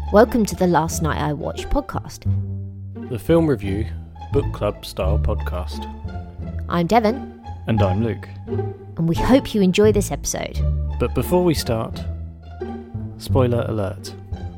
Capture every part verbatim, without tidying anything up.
Welcome to the Last Night I Watched podcast. The film review, book club style podcast. I'm Devon. And I'm Luke. And we hope you enjoy this episode. But before we start, spoiler alert.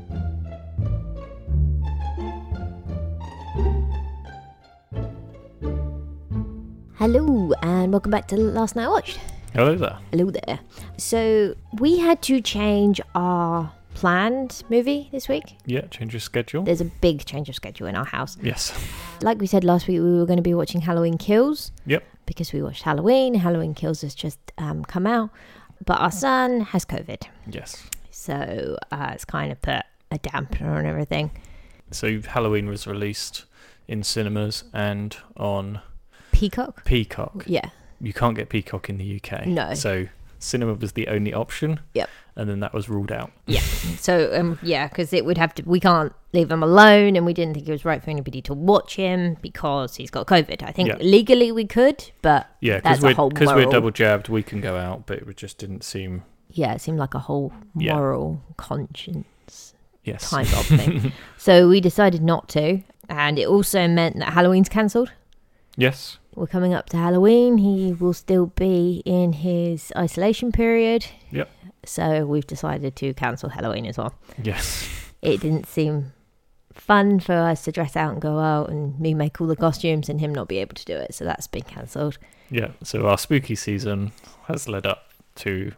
Hello, and welcome back to Last Night I Watched. Hello there. Hello there. So, we had to change our planned movie this week. Yeah, change your schedule. There's a big change of schedule in our house. Yes. Like we said last week, we were going to be watching Halloween Kills. Yep. Because we watched Halloween. Halloween Kills has just um, come out. But our son has COVID. Yes. So, uh, it's kind of put a dampener on everything. So, Halloween was released in cinemas and on Peacock? Peacock. Yeah. You can't get Peacock in the U K. No. So, cinema was the only option. Yep. And then that was ruled out. Yeah. So, um, yeah, because it would have to, we can't leave him alone, and we didn't think it was right for anybody to watch him because he's got COVID. I think Yeah. legally we could, but Yeah, that's because a whole we're, 'cause we're moral- double jabbed, we can go out, but it just didn't seem... Yeah, it seemed like a whole Yeah. moral conscience Yes. type of thing. So we decided not to, and it also meant that Halloween's cancelled. Yes. We're coming up to Halloween. He will still be in his isolation period. Yep. So we've decided to cancel Halloween as well. Yes. It didn't seem fun for us to dress out and go out and me make all the costumes and him not be able to do it. So that's been cancelled. Yeah, so our spooky season has led up to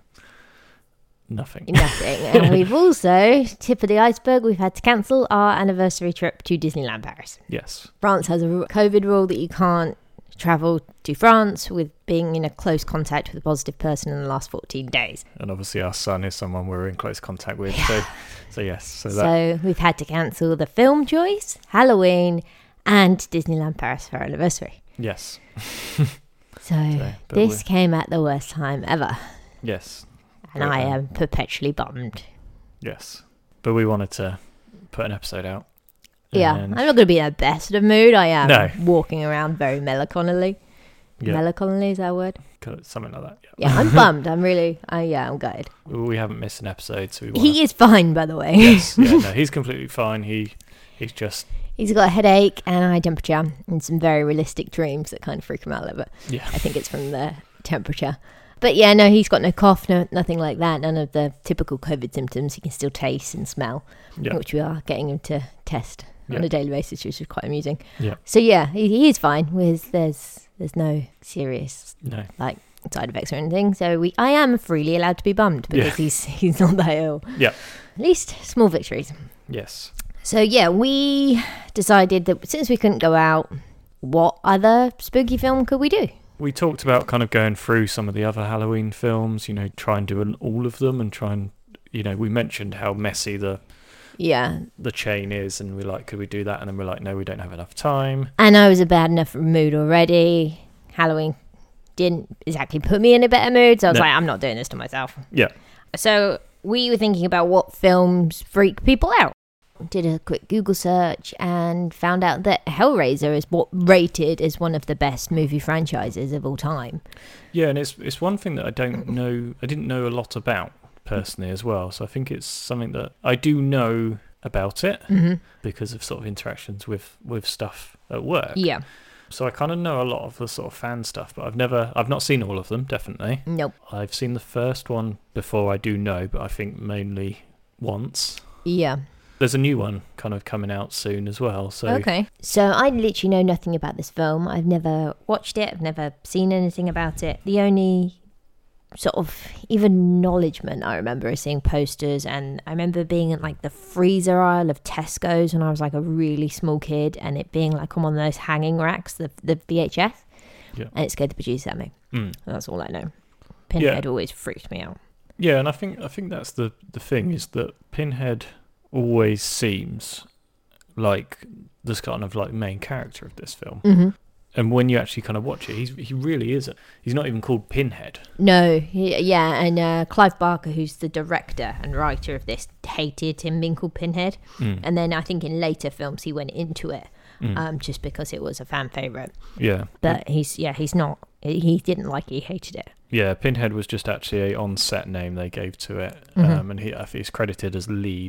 nothing. Nothing. And we've also, tip of the iceberg, we've had to cancel our anniversary trip to Disneyland Paris. Yes. France has a COVID rule that you can't travel to France with being in a close contact with a positive person in the last fourteen days. And obviously our son is someone we're in close contact with. So, so yes. So, that, So we've had to cancel the film choice, Halloween, and Disneyland Paris for our anniversary. yes. So, So, but this we're- came at the worst time ever. Yes. And But, I um, am perpetually bummed. Yes. But we wanted to put an episode out. Yeah, And- I'm not going to be in the best of mood. I am No. walking around very melancholy. Yeah. Melancholy is that a word? Something like that. Yeah, I'm bummed. I'm really, uh, yeah, I'm gutted. Yeah. We haven't missed an episode, so we want He is fine, by the way. Yes. Yeah, no, he's completely fine. He He's just... He's got a headache and a high temperature and some very realistic dreams that kind of freak him out a little bit. Yeah. I think it's from the temperature. But yeah, no, he's got no cough, no nothing like that. None of the typical COVID symptoms. He can still taste and smell, Yeah. which we are getting him to test Yeah. on a daily basis, which is quite amusing. Yeah. So yeah, he, he is fine. With there's there's no serious No. like side effects or anything. So we I am freely allowed to be bummed because Yeah. he's he's not that ill. Yeah. At least small victories. Yes. So yeah, we decided that since we couldn't go out, what other spooky film could we do? We talked about kind of going through some of the other Halloween films, you know, try and do an, all of them and try and, you know, we mentioned how messy the Yeah. the chain is, and we're like, could we do that? And then we're like, no, we don't have enough time. And I was in a bad enough mood already. Halloween didn't exactly put me in a better mood, so I was No. like, I'm not doing this to myself. Yeah. So we were thinking about what films freak people out. Did a quick Google search and found out that Hellraiser is what rated as one of the best movie franchises of all time. Yeah, and it's it's one thing that I don't know, I didn't know a lot about personally as well. So I think it's something that I do know about it Mm-hmm. because of sort of interactions with, with stuff at work. Yeah. So I kind of know a lot of the sort of fan stuff, but I've never, I've not seen all of them, definitely. Nope. I've seen the first one before, I do know, but I think mainly once. Yeah. There's a new one kind of coming out soon as well. So Okay. So I literally know nothing about this film. I've never watched it. I've never seen anything about it. The only sort of even acknowledgement I remember is seeing posters, and I remember being in like the freezer aisle of Tesco's when I was like a really small kid, and it being like on one of those hanging racks, the the V H S, Yeah. and it scared the bejesus out of me. Mm. That's all I know. Pinhead always freaked me out. Yeah, and I think I think that's the the thing is that Pinhead always seems like this kind of like main character of this film. Mm-hmm. And when you actually kind of watch it, he's he really isn't. He's not even called Pinhead. No, he, yeah, and uh, Clive Barker, who's the director and writer of this, hated him being called Pinhead. Mm. And then I think in later films he went into it Mm. um, just because it was a fan favourite. Yeah. But he's, yeah, he's not, he didn't like it, he hated it. Yeah, Pinhead was just actually a on-set name they gave to it. Mhm. Um, and he, I think he's credited as lead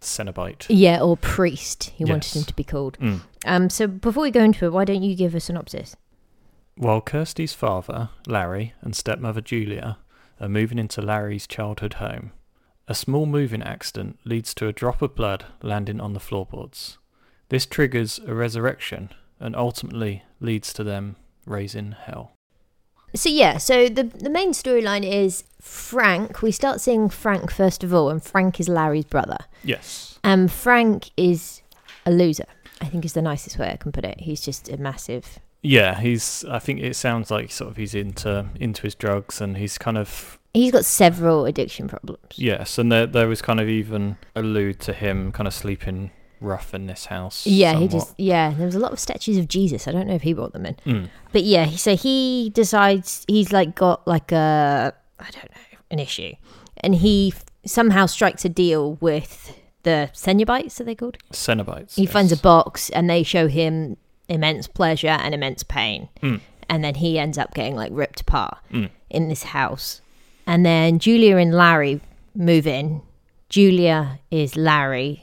Cenobite. Yeah, or priest, he Yes. wanted him to be called. Mm. Um, so before we go into it, why don't you give a synopsis? While Kirsty's father, Larry, and stepmother Julia are moving into Larry's childhood home, a small moving accident leads to a drop of blood landing on the floorboards. This triggers a resurrection and ultimately leads to them raising hell. So yeah, so the the main storyline is Frank. We start seeing Frank first of all, and Frank is Larry's brother. Yes. Um, Frank is a loser, I think is the nicest way I can put it. He's just a massive... Yeah, he's. I think it sounds like sort of he's into into his drugs, and he's kind of. He's got several addiction problems. Yes, and there there was kind of even allude to him kind of sleeping rough in this house. Yeah, he somewhat. just... Yeah, there was a lot of statues of Jesus. I don't know if he brought them in. Mm. But yeah, so he decides he's like got like a... I don't know, an issue. And he f- somehow strikes a deal with the Cenobites, are they called? Cenobites. He yes. finds a box and they show him immense pleasure and immense pain. Mm. And then he ends up getting like ripped apart Mm. in this house. And then Julia and Larry move in. Julia is Larry's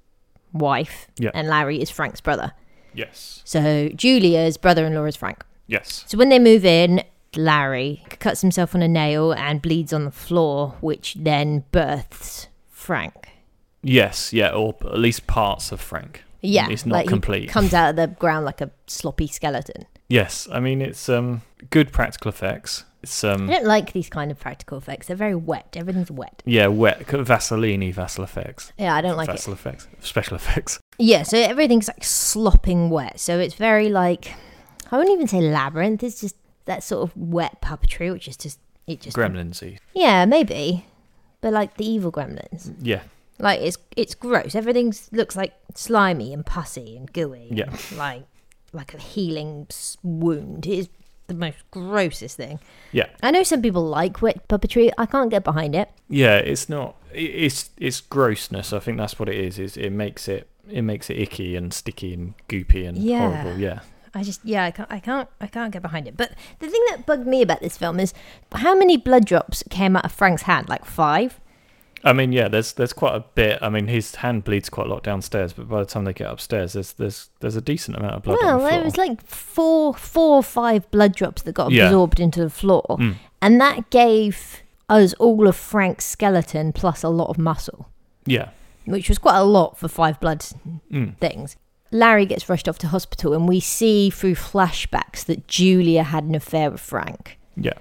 wife, Yeah. and Larry is Frank's brother. Yes. So Julia's brother-in-law is Frank. Yes. So when they move in, Larry cuts himself on a nail and bleeds on the floor, which then births Frank. Yes. Yeah. Or at least parts of Frank. Yeah, It's not like he complete. comes out of the ground like a sloppy skeleton. Yes. I mean, it's um good practical effects. It's um I don't like these kind of practical effects. They're very wet. Everything's wet. yeah wet Vaseline Vassal effects. Yeah, I don't like it. Vassal effects. Special effects. Yeah, so everything's like slopping wet. So it's very like, I wouldn't even say labyrinth. It's just that sort of wet puppetry, which is just, it just... Gremlinsy. Yeah, maybe. But like the evil gremlins. Yeah. Like it's it's gross. Everything looks like slimy and pussy and gooey. Yeah. Like like a healing s- wound. It is the most grossest thing. Yeah. I know some people like wet puppetry. I can't get behind it. Yeah, it's not. it- It's it's grossness. I think that's what it is. Is it makes it it makes it icky and sticky and goopy and Yeah. horrible. Yeah. I just yeah, I can't I can't I can't get behind it. But the thing that bugged me about this film is how many blood drops came out of Frank's hand? Like five? I mean, yeah. There's there's quite a bit. I mean, his hand bleeds quite a lot downstairs, but by the time they get upstairs, there's there's there's a decent amount of blood on Well, the floor. there was like four four or five blood drops that got Yeah. absorbed into the floor. Mm. And that gave us all of Frank's skeleton plus a lot of muscle, Yeah. which was quite a lot for five blood Mm. things. Larry gets rushed off to hospital, and we see through flashbacks that Julia had an affair with Frank. Yeah.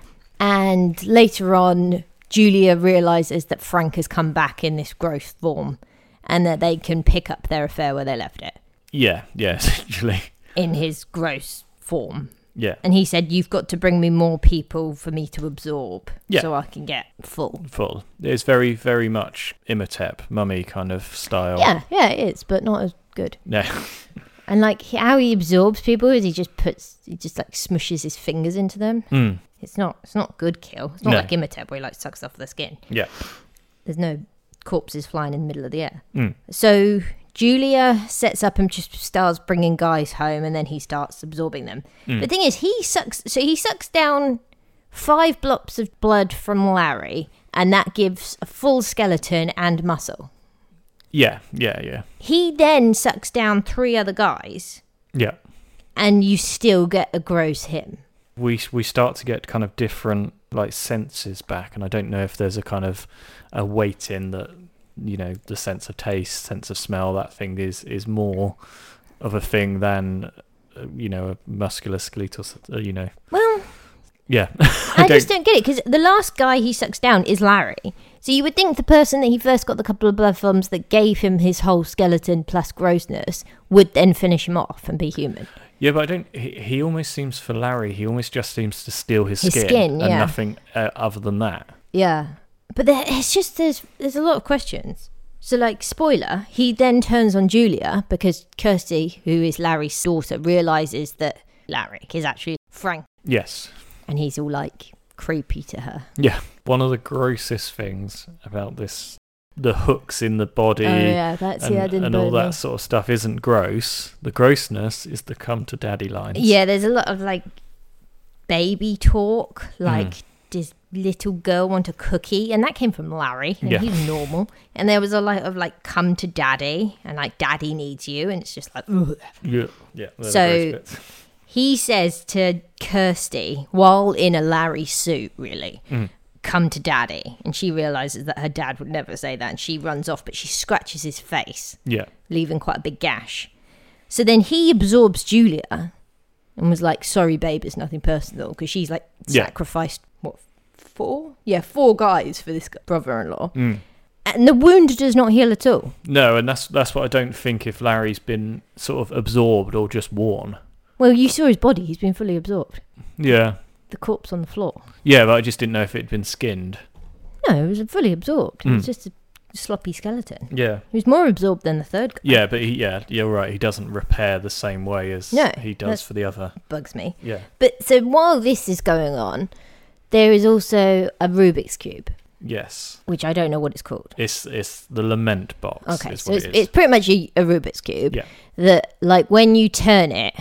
And later on, Julia realizes that Frank has come back in this gross form and that they can pick up their affair where they left it Yeah. Yeah. Essentially. in his gross form. Yeah. And he said, you've got to bring me more people for me to absorb Yeah. so I can get full. Full. It's very very much Imhotep, mummy kind of style. Yeah, yeah, it is, but not as good. Yeah. And like he- how he absorbs people is he just puts, he just like smushes his fingers into them. Mm. It's not, it's not good kill. It's not No. like Imhotep where he like sucks off the skin. Yeah. There's no corpses flying in the middle of the air. Mm. So Julia sets up and just starts bringing guys home, and then he starts absorbing them. Mm. The thing is, he sucks. So he sucks down five blobs of blood from Larry, and that gives a full skeleton and muscle. Yeah. Yeah. Yeah. He then sucks down three other guys, Yeah. and you still get a gross him. we we start to get kind of different like senses back, and I don't know if there's a kind of a weight in that, you know, the sense of taste, sense of smell, that thing is is more of a thing than uh, you know, a musculoskeletal, uh, you know. Well, Yeah. I just don't get it, because the last guy he sucks down is Larry. So you would think the person that he first got the couple of blood from that gave him his whole skeleton plus grossness would then finish him off and be human. Yeah, but I don't. He, he almost seems for Larry. He almost just seems to steal his, His skin, skin, and yeah. nothing uh, other than that. Yeah. But there, it's just, there's there's a lot of questions. So, like, spoiler, he then turns on Julia because Kirsty, who is Larry's daughter, realises that Larry is actually Frank. Yes. And he's all, like, creepy to her. Yeah. One of the grossest things about this, the hooks in the body. Oh, yeah, that's, and, yeah, I didn't and all bother. that sort of stuff isn't gross. The grossness is the come to daddy lines. Yeah, there's a lot of, like, baby talk. Like, Mm. this little girl want a cookie, and that came from Larry, and Yeah. he's normal. And there was a lot of like, come to daddy, and like, daddy needs you, and it's just like, ugh. Yeah. Yeah. they're the So- gross bits. He says to Kirsty, while in a Larry suit, really, Mm. come to daddy. And she realizes that her dad would never say that, and she runs off, but she scratches his face, Yeah. leaving quite a big gash. So then he absorbs Julia and was like, sorry, babe, it's nothing personal, because she's like Yeah. sacrificed, what, four? Yeah, four guys for this brother-in-law. Mm. And the wound does not heal at all. No, and that's that's what I don't think if Larry's been sort of absorbed or just worn. Well, you saw his body. He's been fully absorbed. Yeah. The corpse on the floor. Yeah, but I just didn't know if it had been skinned. No, it was fully absorbed. It was Mm. just a sloppy skeleton. Yeah. He was more absorbed than the third guy. Yeah, but he, yeah, you're right. He doesn't repair the same way as No, he that's- does for the other. Bugs me. Yeah. But so while this is going on, there is also a Rubik's Cube, Yes. which I don't know what it's called. It's it's the lament box. Okay, is so what it's, it is. it's pretty much a, a Rubik's Cube. Yeah. That, like, when you turn it,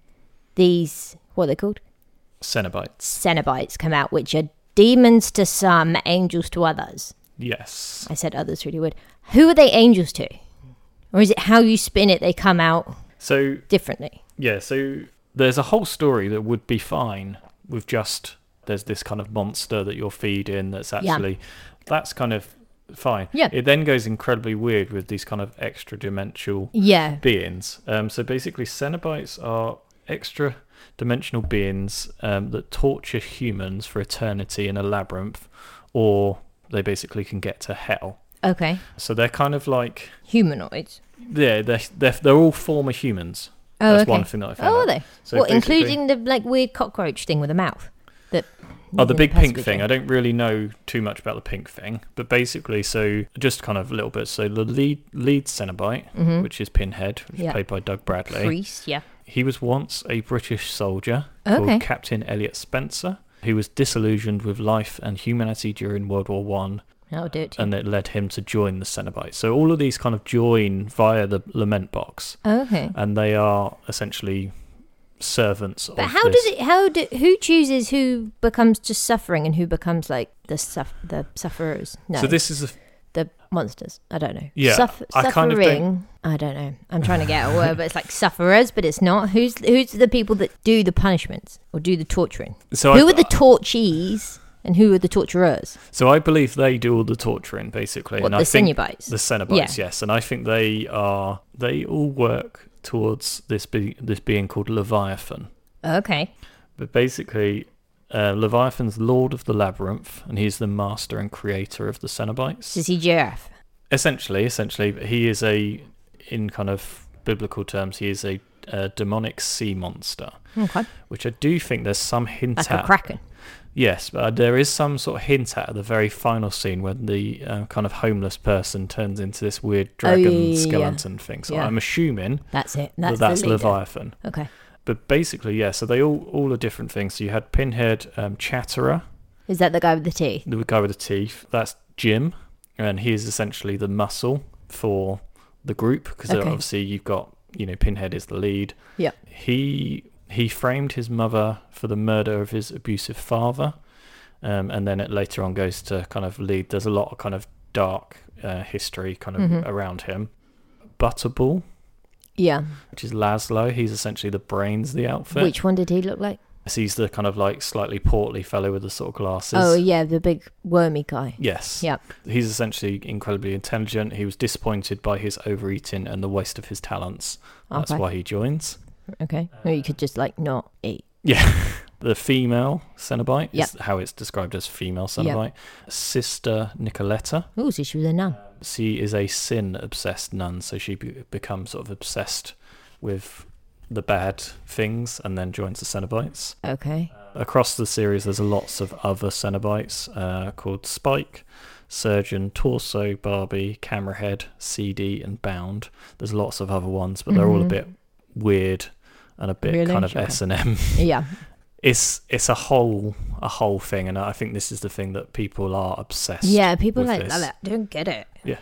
these, what are they called? Cenobites. Cenobites come out, which are demons to some, angels to others. Yes. I said others really weird. Who are they angels to? Or is it how you spin it, they come out So differently? yeah, so there's a whole story that would be fine with just there's this kind of monster that you're feeding that's Yeah. actually that's kind of fine. Yeah. It then goes incredibly weird with these kind of extra dimensional Yeah. beings. Um, so basically, Cenobites are extra dimensional beings um, that torture humans for eternity in a labyrinth, or they basically can get to hell. Okay. So they're kind of like Humanoids. yeah, they're they're, they're all former humans. Oh, That's okay. one thing that I found. Oh, are out. they? So what, basically- including the like weird cockroach thing with a mouth? That Oh, the in big pink Pacific thing. Rim? I don't really know too much about the pink thing, but basically, so just kind of a little bit. So the lead lead Cenobite, Mhm. which is Pinhead, which Yeah. is played by Doug Bradley. Priest, yeah. He was once a British soldier Okay. called Captain Elliot Spencer, who was disillusioned with life and humanity during World War One, That'll do it. Too. and it led him to join the Cenobites. So all of these kind of join via the lament box, Okay. and they are essentially servants But of how this. does it? How do who chooses who becomes just suffering and who becomes like the suff the sufferers? No, So this is a the monsters. I don't know. Yeah, Suff- I kind of don't- suffering. I don't know. I'm trying to get a word, but it's like sufferers, but it's not. Who's who's the people that do the punishments or do the torturing? so who I, are the torchees and who are the torturers? So I believe they do all the torturing, basically. What, and the I think Cenobites? the Cenobites, yes, and I think they are. They all work towards this be, this being called Leviathan. Okay. But basically, uh, Leviathan's Lord of the Labyrinth, and he's the master and creator of the Cenobites. Is he giraffe? Essentially, essentially, but he is a, in kind of biblical terms, he is a, a demonic sea monster, Okay. which I do think there's some hint Like at. a kraken. Yes, but there is some sort of hint at the very final scene when the uh, kind of homeless person turns into this weird dragon Oh, yeah. skeleton thing. So Yeah. I'm assuming That's it. that That's, that's the leader. Leviathan. Okay. But basically, yeah, so they all, all are different things. So you had Pinhead, um, Chatterer, Is that the guy with the teeth? the guy with the teeth. That's Jim, and he is essentially the muscle for the group, because Okay. obviously you've got, you know, Pinhead is the lead. Yeah. He he framed his mother for the murder of his abusive father, um, and then it later on goes to kind of lead. There's a lot of kind of dark uh, history kind of Mhm. around him. Butterball, Yeah. which is Laszlo. He's essentially the brains of the outfit. Which one did he look like? So he's the kind of like slightly portly fellow with the sort of glasses. Oh, yeah, the big wormy guy. Yes. Yeah. He's essentially incredibly intelligent. He was disappointed by his overeating and the waste of his talents. That's Okay. why he joins. Okay. Or you could just like not eat. Yeah. The female Cenobite Yep. is how it's described as female Cenobite. Sister Nicoletta. Oh, so she was a nun. She is a sin-obsessed nun, so she be- becomes sort of obsessed with the bad things and then joins the Cenobites. Okay. Across the series, there's lots of other Cenobites uh, called Spike, Surgeon, Torso, Barbie, Camerahead, C D, and Bound. There's lots of other ones, but they're all a Mhm. bit weird and a bit Really? kind of Okay. S and M. Yeah. It's it's a whole a whole thing, and I think this is the thing that people are obsessed. Yeah, people with like this. love it. Don't get it. Yeah.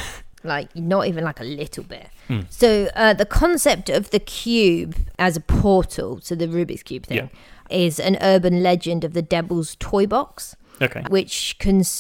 Like, not even like a little bit. Mm. So, uh, the concept of the cube as a portal, so the Rubik's Cube thing, is an urban legend of the Devil's Toy Box. Okay. which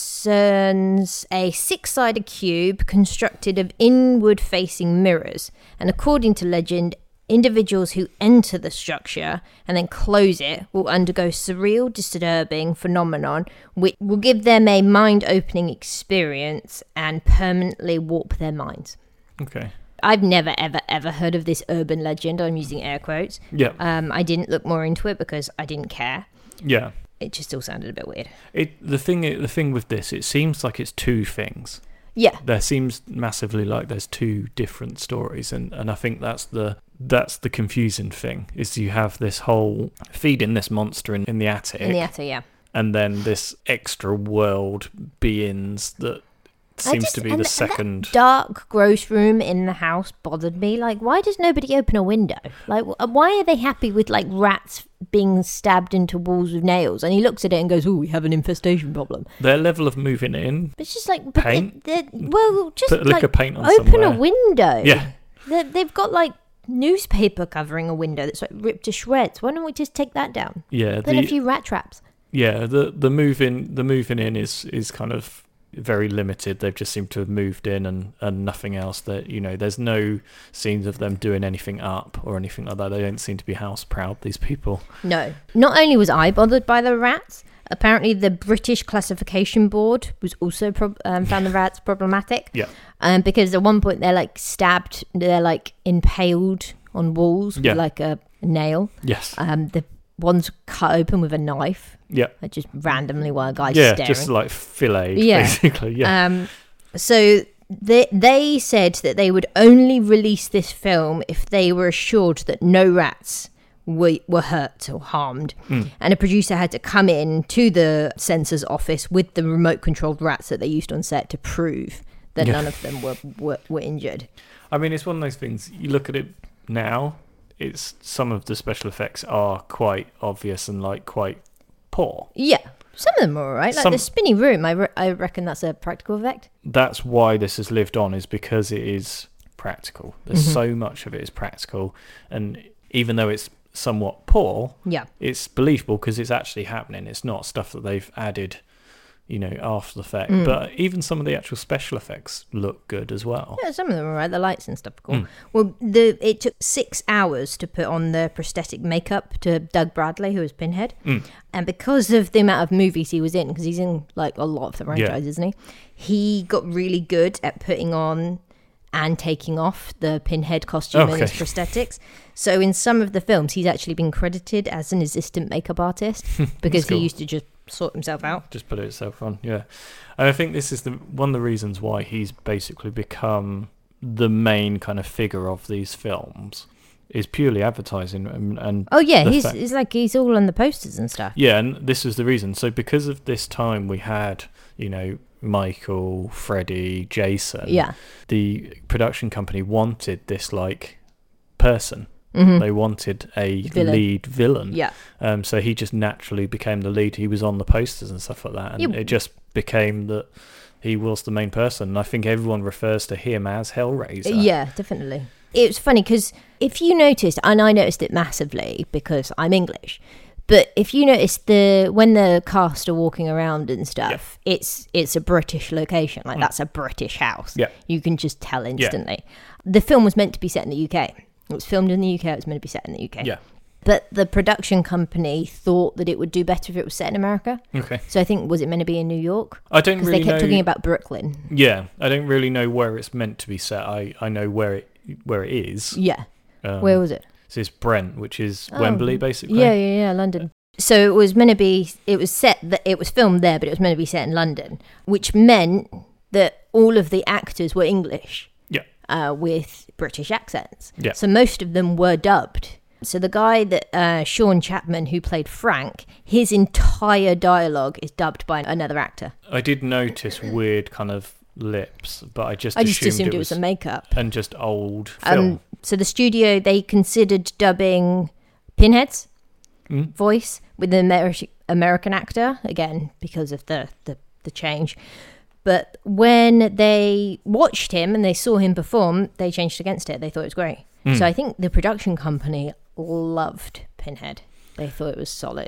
concerns a six-sided cube constructed of inward-facing mirrors. And according to legend, individuals who enter the structure and then close it will undergo surreal, disturbing phenomenon which will give them a mind-opening experience and permanently warp their minds. Okay. I've never, ever, ever heard of this urban legend. I'm using air quotes. Yeah. Um, I didn't look more into it because I didn't care. Yeah. It just still sounded a bit weird. It the thing the thing with this, it seems like it's two things. Yeah. There seems massively like there's two different stories, and, and I think that's the that's the confusing thing, is you have this whole feeding this monster in, in the attic. In the attic, yeah. And then this extra world beings that seems just, to be and the th- second. Dark gross room in the house bothered me. Like, why does nobody open a window? Like, wh- why are they happy with like rats being stabbed into walls with nails? And he looks at it and goes, "Oh, we have an infestation problem." Their level of moving in. But it's just like, but Paint? They're, they're, well, just Put a lick like of paint on open somewhere. a window. Yeah. They're, they've got like newspaper covering a window that's like ripped to shreds. Why don't we just take that down? Yeah. Put a The, few rat traps. yeah. The the moving the moving in is is kind of very limited. They've just seemed to have moved in and, and nothing else. That, you know, there's no scenes of them doing anything up or anything like that. They don't seem to be house proud, these people. No. Not only was I bothered by the rats, apparently the British Classification Board was also prob- um, found the rats problematic. Yeah. Um, because at one point they're like stabbed, they're like impaled on walls Yeah. with like a nail. Yes. Um, the one's cut open with a knife. Yeah. Like just randomly while a guy's Yeah, staring. just like filleted, Yeah. basically. Yeah. Um, so they they said that they would only release this film if they were assured that no rats were, were hurt or harmed. Mm. And a producer had to come in to the censor's office with the remote controlled rats that they used on set to prove that Yeah. none of them were, were, were injured. I mean, it's one of those things, you look at it now, it's some of the special effects are quite obvious and like quite poor. Yeah. Some of them are all right. Like Some- the spinny room, I, re- I reckon that's a practical effect. That's why this has lived on, is because it is practical. There's Mhm. so much of it is practical, and even though it's somewhat poor, Yeah. it's believable because it's actually happening. It's not stuff that they've added, you know, after the fact. Mm. But even some of the actual special effects look good as well. Yeah, some of them are right. The lights and stuff are cool. Mm. Well, the it took six hours to put on the prosthetic makeup to Doug Bradley, who was Pinhead. Mm. And because of the amount of movies he was in, because he's in like a lot of the franchise, Yeah. isn't he? He got really good at putting on and taking off the Pinhead costume and his Okay. prosthetics. So in some of the films, he's actually been credited as an assistant makeup artist because cool. he used to just sort himself out. Just put it itself on, yeah. And I think this is the one of the reasons why he's basically become the main kind of figure of these films, is purely advertising and, and Oh yeah, the he's fact- it's like he's all on the posters and stuff. yeah, and this is the reason. So because of this time we had, you know, Michael, Freddy, Jason. Yeah. The production company wanted this like person. Mhm. They wanted a Villain. lead villain. Yeah. Um, so he just naturally became the lead. He was on the posters and stuff like that, and Yeah. it just became that he was the main person. And I think everyone refers to him as Hellraiser. Yeah, definitely. It was funny because if you noticed, and I noticed it massively because I'm English, but if you notice the when the cast are walking around and stuff, it's it's a British location. Like Mm. that's a British house. Yeah. You can just tell instantly. The film was meant to be set in the U K. It was filmed in the U K. It was meant to be set in the U K. Yeah. But the production company thought that it would do better if it was set in America. Okay. So I think, was it meant to be in New York? I don't Because really they kept know. talking about Brooklyn. Yeah, I don't really know where it's meant to be set. I, I know where it where it is. Yeah. Um, Where was it? So it's Brent, which is Oh, Wembley, basically. Yeah, yeah, yeah, London. So it was meant to be, it was set, that it was filmed there, but it was meant to be set in London, which meant that all of the actors were English. Yeah. Uh, with British accents. Yeah. So most of them were dubbed. So the guy that, uh, Sean Chapman, who played Frank, his entire dialogue is dubbed by another actor. I did notice weird kind of lips, but I just I just assumed, assumed it was a makeup. and just old film. Um, so the studio, they considered dubbing Pinhead's Mm. voice with an Ameri- American actor, again, because of the, the, the change. But when they watched him and they saw him perform, they changed against it. They thought it was great. Mm. So I think the production company loved Pinhead. They thought it was solid.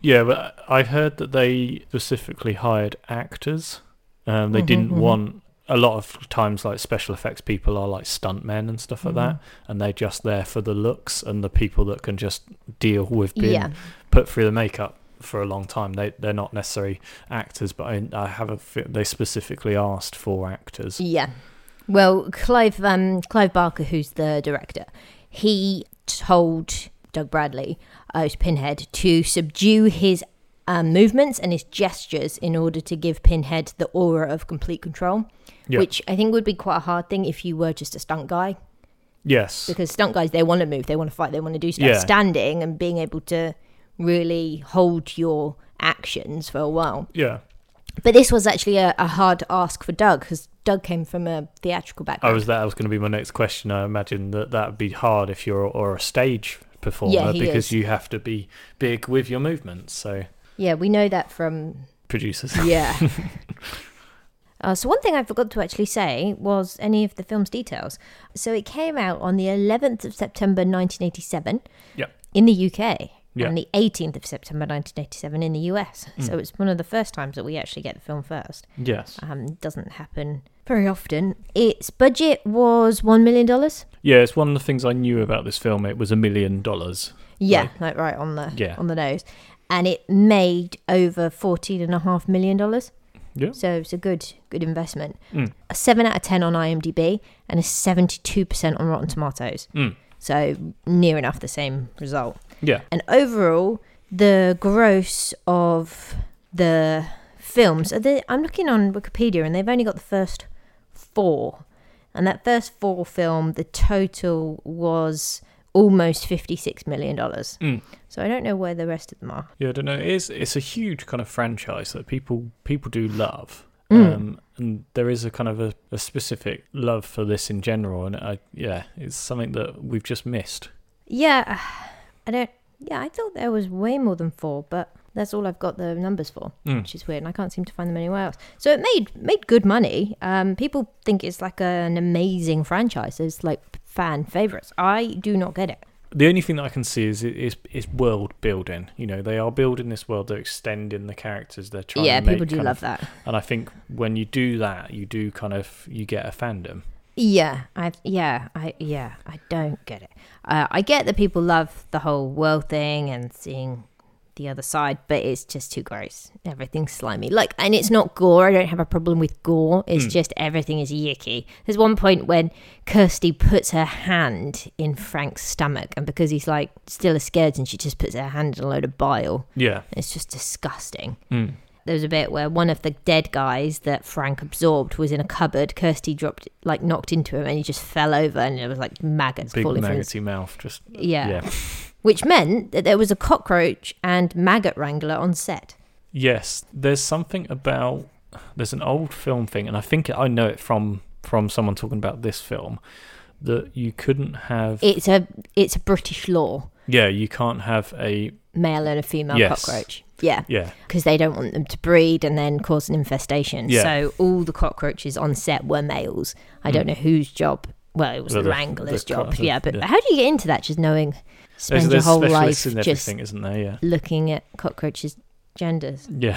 Yeah, but I heard that they specifically hired actors. Um, they Mhm, didn't mhm. want... A lot of times, like, special effects people are like stuntmen and stuff like Mhm. that, and they're just there for the looks and the people that can just deal with being Yeah. put through the makeup for a long time. They they're not necessarily actors, but I, I have a fe- they specifically asked for actors. Yeah. Well, Clive um, Clive Barker, who's the director, he told Doug Bradley, uh, who's Pinhead, to subdue his um, movements and his gestures in order to give Pinhead the aura of complete control, Yeah. which I think would be quite a hard thing if you were just a stunt guy. Yes. Because stunt guys, they want to move, they want to fight, they want to do stuff. Yeah. Standing and being able to really hold your actions for a while. Yeah. But this was actually a, a hard ask for Doug, because Doug came from a theatrical I background. was that was going to be my next question. I imagine that that would be hard if you're or a stage performer, Yeah, he because is. you have to be big with your movements. So Yeah, we know that from... producers. Yeah. uh, so one thing I forgot to actually say was any of the film's details. So it came out on the eleventh of September nineteen eighty-seven Yeah. in the U K. Yeah. And the eighteenth of September nineteen eighty-seven in the U S. Mm. So it's one of the first times that we actually get the film first. Yes. Um, it doesn't happen very often. Its budget was one million dollars. Yeah, it's one of the things I knew about this film. It was a million dollars. Yeah, Like- like right on the Yeah. on the nose. And it made over fourteen and a half million dollars. Yeah. So it's a good good investment. Mm. A seven out of ten on IMDb and a seventy-two percent on Rotten Tomatoes. Mm. So near enough the same result. Yeah. And overall, the gross of the films, so the, I'm looking on Wikipedia and they've only got the first four. And that first four film, the total was almost fifty-six million dollars. Mm. So I don't know where the rest of them are. Yeah, I don't know. It is, it's a huge kind of franchise that people people do love. Mm. Um, and there is a kind of a, a specific love for this in general. And I, yeah, it's something that we've just missed. Yeah, I don't. Yeah, I thought there was way more than four, but that's all I've got the numbers for, Mm. which is weird, and I can't seem to find them anywhere else. So it made made good money. Um, people think it's like an amazing franchise. It's like fan favorites. I do not get it. The only thing that I can see is is is world building. You know, they are building this world. They're extending the characters. They're trying. Yeah, to make people do kind love of, that. And I think when you do that, you do kind of you get a fandom. Yeah, I yeah, I yeah, I don't get it. Uh, I get that people love the whole world thing and seeing the other side, but it's just too gross. Everything's slimy. Like, and it's not gore. I don't have a problem with gore. It's Mm. just everything is yicky. There's one point when Kirsty puts her hand in Frank's stomach, and because he's like still a skeleton, she just puts her hand in a load of bile. Yeah. It's just disgusting. Mm. There was a bit where one of the dead guys that Frank absorbed was in a cupboard. Kirsty dropped, like, knocked into him, and he just fell over, and there was like maggots Big falling from his... maggoty mouth. Just Yeah. yeah. Which meant that there was a cockroach and maggot wrangler on set. Yes, there's something about there's an old film thing, and I think I know it from from someone talking about this film, that you couldn't have. It's a it's a British law, Yeah, you can't have a male and a female Yes. cockroach. Yeah, yeah. because they don't want them to breed and then cause an infestation. Yeah. So all the cockroaches on set were males. I don't Mm. know whose job. Well, it was Well, the the- wrangler's the job. co- the- yeah, but yeah. how do you get into that? Just knowing, spend There's, your there's whole specialists life in just everything, isn't there? Yeah. looking at cockroaches' genders. Yeah.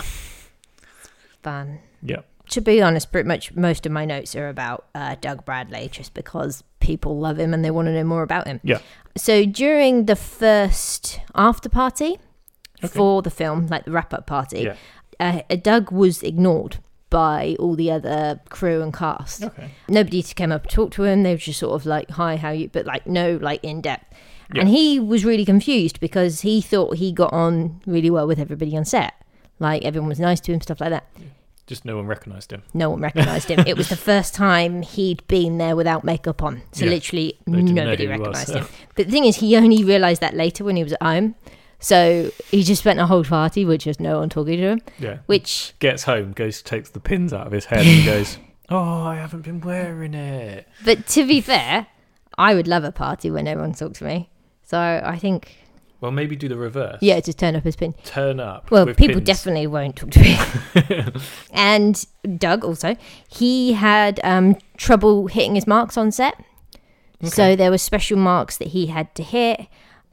Fun. Yeah. To be honest, pretty much most of my notes are about uh, Doug Bradley, just because people love him and they want to know more about him. Yeah. So during the first after party Okay. for the film, like the wrap-up party, Yeah. uh, Doug was ignored by all the other crew and cast. Okay. Nobody came up to talk to him. They were just sort of like, hi, how you, but like no, like in depth. Yeah. And he was really confused because he thought he got on really well with everybody on set. Like everyone was nice to him, stuff like that. Just no one recognised him. No one recognised him. It was the first time he'd been there without makeup on. So Yeah. literally They didn't know nobody who he was, recognised so. him. But the thing is, he only realised that later when he was at home. So he just spent a whole party with just no one talking to him, Yeah. which, Gets home, goes takes the pins out of his head, and goes, "Oh, I haven't been wearing it." but to be fair, I would love a party when everyone talked to me. So I think, Well, maybe do the reverse. yeah, just turn up as pin. Turn up. Well, with people pins. definitely won't talk to me. And Doug also, he had um, trouble hitting his marks on set. Okay. So there were special marks that he had to hit.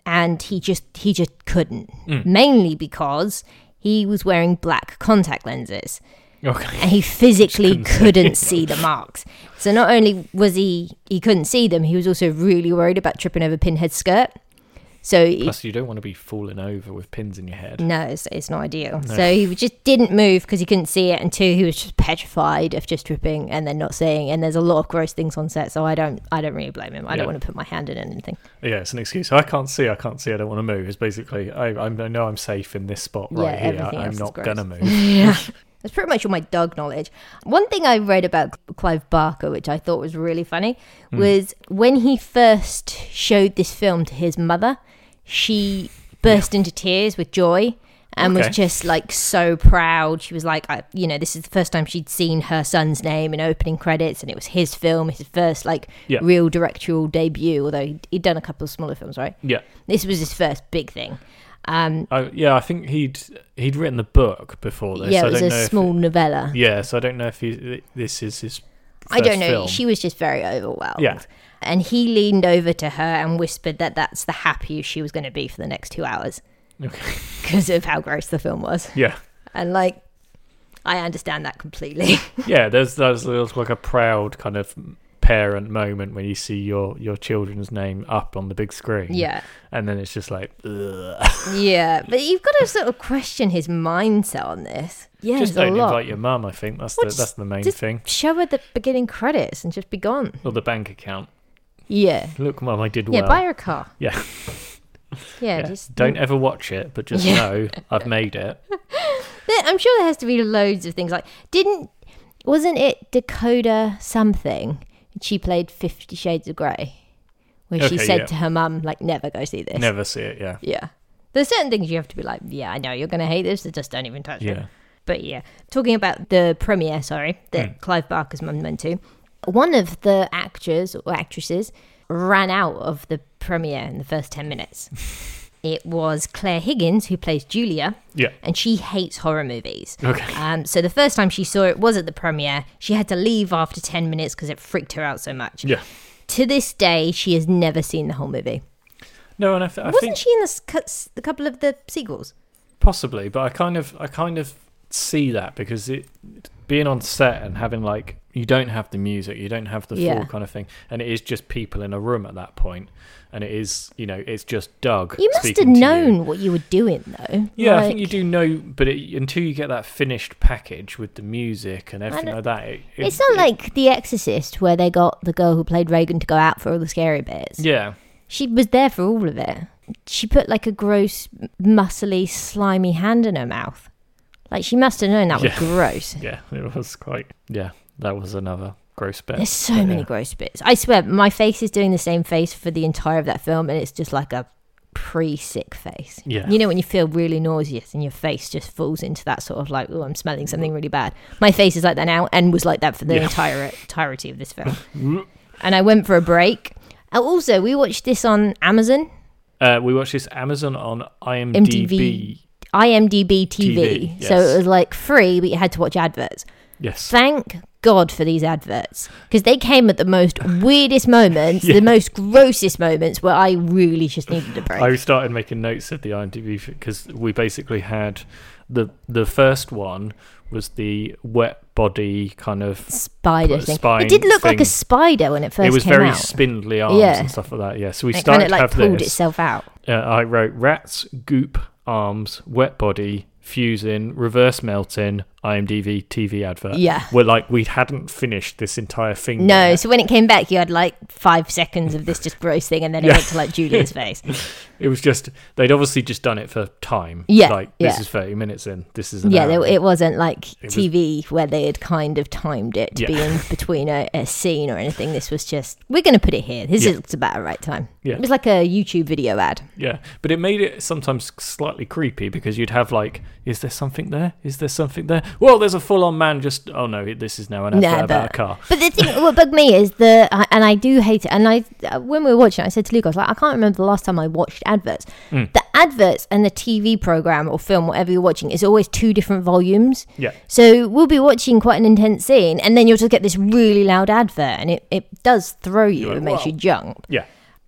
and he just he just couldn't. Mm. Mainly because he was wearing black contact lenses. Okay. And he physically couldn't couldn't see. see the marks. So not only was he he couldn't see them, he was also really worried about tripping over Pinhead's skirt. So he, Plus, you don't want to be falling over with pins in your head. no, it's, it's not ideal. No. So he just didn't move because he couldn't see it, and two, he was just petrified of just tripping and then not seeing. And there's a lot of gross things on set, so I don't I don't really blame him. I Yeah. don't want to put my hand in anything. Yeah, it's an excuse. I can't see. I can't see. I don't want to move. It's basically I, I know I'm safe in this spot right Yeah, here. everything I'm else is not gross. gonna move. Yeah. That's pretty much all my dog knowledge. One thing I read about Clive Barker, which I thought was really funny, Mm. was when he first showed this film to his mother, she burst into tears with joy and Okay. was just like so proud. She was like, I, you know, this is the first time she'd seen her son's name in opening credits, and it was his film, his first like Yeah. real directorial debut, although he'd, he'd done a couple of smaller films, right? Yeah. This was his first big thing. Um, I, yeah, I think he'd he'd written the book before this. yeah, I it was don't a know if small it- novella. yeah, so I don't know if he, this is his. I don't first know. film. She was just very overwhelmed. Yeah. And he leaned over to her and whispered that that's the happiest she was going to be for the next two hours Okay. because of how gross the film was. Yeah. And like, I understand that completely. Yeah, there's there's, there's like a proud kind of parent moment when you see your your children's name up on the big screen. Yeah. And then it's just like, ugh. Yeah. But you've got to sort of question his mindset on this. Yeah, Just there's a don't lot. invite your mum. I think that's Well, the just- that's the main just thing. Show her the beginning credits and just be gone. Or the bank account. Yeah. Look, mum, I did Yeah, well. buy her a car. Yeah. Yeah, Yeah. just Don't ever watch it, but just Yeah. know I've made it. There- I'm sure there has to be loads of things like didn't wasn't it Dakota something? She played Fifty Shades of Grey, where she Okay, said yeah. to her mum like, "Never go see this." Never see it. Yeah. Yeah, there's certain things you have to be like, "Yeah, I know you're gonna hate this, so just don't even touch it." Yeah. But yeah, talking about the premiere, sorry, that Mm. Clive Barker's mum went to, one of the actors or actresses ran out of the premiere in the first ten minutes. It was Claire Higgins, who plays Julia, Yeah. and she hates horror movies. Okay. Um, so the first time she saw it was at the premiere. She had to leave after ten minutes because it freaked her out so much. Yeah. To this day, she has never seen the whole movie. No, and I, th- I Wasn't think she in the, s- cuts- the couple of the sequels? possibly, but I kind of I kind of see that because it being on set and having like you don't have the music, you don't have the Yeah. full kind of thing, and it is just people in a room at that point, and it is you know it's just Doug. You must have speaking to you. known what you were doing, though. Yeah, I Like, think you do know, but it, until you get that finished package with the music and everything don't- like that, it, it, It's not it- like The Exorcist, where they got the girl who played Reagan to go out for all the scary bits. yeah, She was there for all of it. She put like a gross, muscly, slimy hand in her mouth. Like, she must have known that was Yeah. gross. yeah, it was quite yeah. That was another gross bit. There's so But, many yeah. gross bits. I swear, my face is doing the same face for the entire of that film, and it's just like a pre-sick face. Yeah. You know when you feel really nauseous and your face just falls into that sort of like, oh, I'm smelling something really bad. My face is like that now and was like that for the Yeah. entire entirety of this film. And I went for a break. And also, we watched this on Amazon, Uh, we watched this Amazon on M IMDb. D B. IMDb T V. T V, So yes. it was like free, but you had to watch adverts. Yes. Thank God for these adverts, because they came at the most weirdest moments, Yeah. the most grossest moments where I really just needed a break. I started making notes of the IMDb because we basically had the the first one was the wet body kind of. Spider put a thing. spine It did look like a thing. spider when it first It was came very out. spindly arms Yeah. and stuff like that. Yeah, so we It kind started of like to have pulled this. itself out. Uh, I wrote rats, goop, arms, wet body, fusing, reverse melting, IMDb T V advert. Yeah. We're like we hadn't finished this entire thing. No, yet. so when it came back, you had like five seconds of this just gross thing, and then it Yeah. went to like Julia's face. It was just they'd obviously just done it for time. Yeah, like this yeah. is thirty minutes in. This is an Yeah, hour. there, it wasn't like It was- T V where they had kind of timed it to Yeah. be in between a, a scene or anything. This was just, we're going to put it here. This Yeah. is about the right time. Yeah. It was like a YouTube video ad. Yeah, but it made it sometimes slightly creepy because you'd have like, is there something there? Is there something there? Well, there's a full-on man just. Oh no, this is now an advert Nah, about but- a car. But the thing, what bugged me is the, I- and I do hate it. And I, uh, when we were watching, it, I said to Luke, I was like, I can't remember the last time I watched adverts. Mm. The adverts and the T V program or film, whatever you're watching, is always two different volumes. Yeah, So we'll be watching quite an intense scene, and then you'll just get this really loud advert, and it, it does throw you. You're like, It makes "Whoa." you jump. yeah,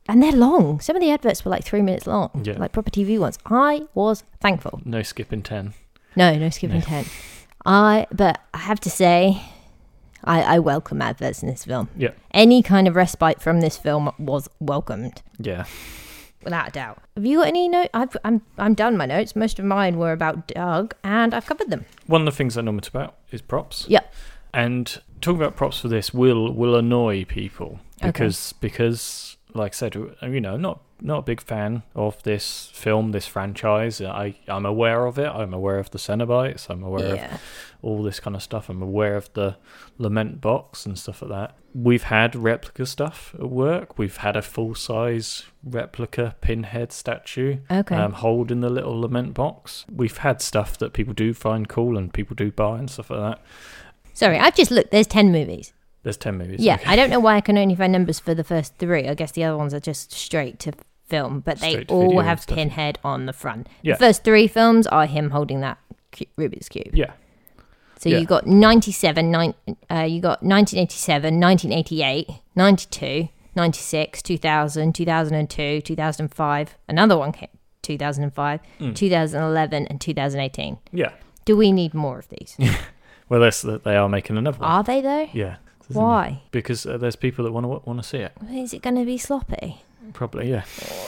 And they're long. Some of the adverts were like three minutes long, Yeah. like proper T V ones. I was thankful. No skipping ten. No, no skipping No. ten. I, but I have to say, I, I welcome adverts in this film. Yeah. Any kind of respite from this film was welcomed, Yeah. without a doubt. Have you got any notes? I've, I'm, I'm done my notes. Most of mine were about Doug, and I've covered them. One of the things I know much about is props. Yep. And talking about props for this will will annoy people Okay. because because like I said, you know, not not a big fan of this film, this franchise. I I'm aware of it. I'm aware of the Cenobites. I'm aware Yeah. of all this kind of stuff. I'm aware of the Lament box and stuff like that. We've had replica stuff at work. We've had a full size replica Pinhead statue Okay. um, holding the little Lament box. We've had stuff that people do find cool and people do buy and stuff like that. Sorry, I've just looked. There's ten movies. There's ten movies. Yeah, okay. I don't know why I can only find numbers for the first three. I guess the other ones are just straight to film, but they Straight to all video and have stuff. Pinhead on the front. Yeah. The first three films are him holding that cu- Rubik's Cube. Yeah. So Yeah. you got ninety-seven, nine, uh, you got nineteen eighty-seven, nineteen eighty-eight, ninety-two, ninety-six, two thousand, two thousand two, two thousand five, another one came two thousand five, Mm. two thousand eleven, and two thousand eighteen. Yeah. Do we need more of these? Well, that's that they are making another one. Are they though? Yeah. Why? Because uh, there's people that want to want to see it. Is it going to be sloppy? Probably, yeah.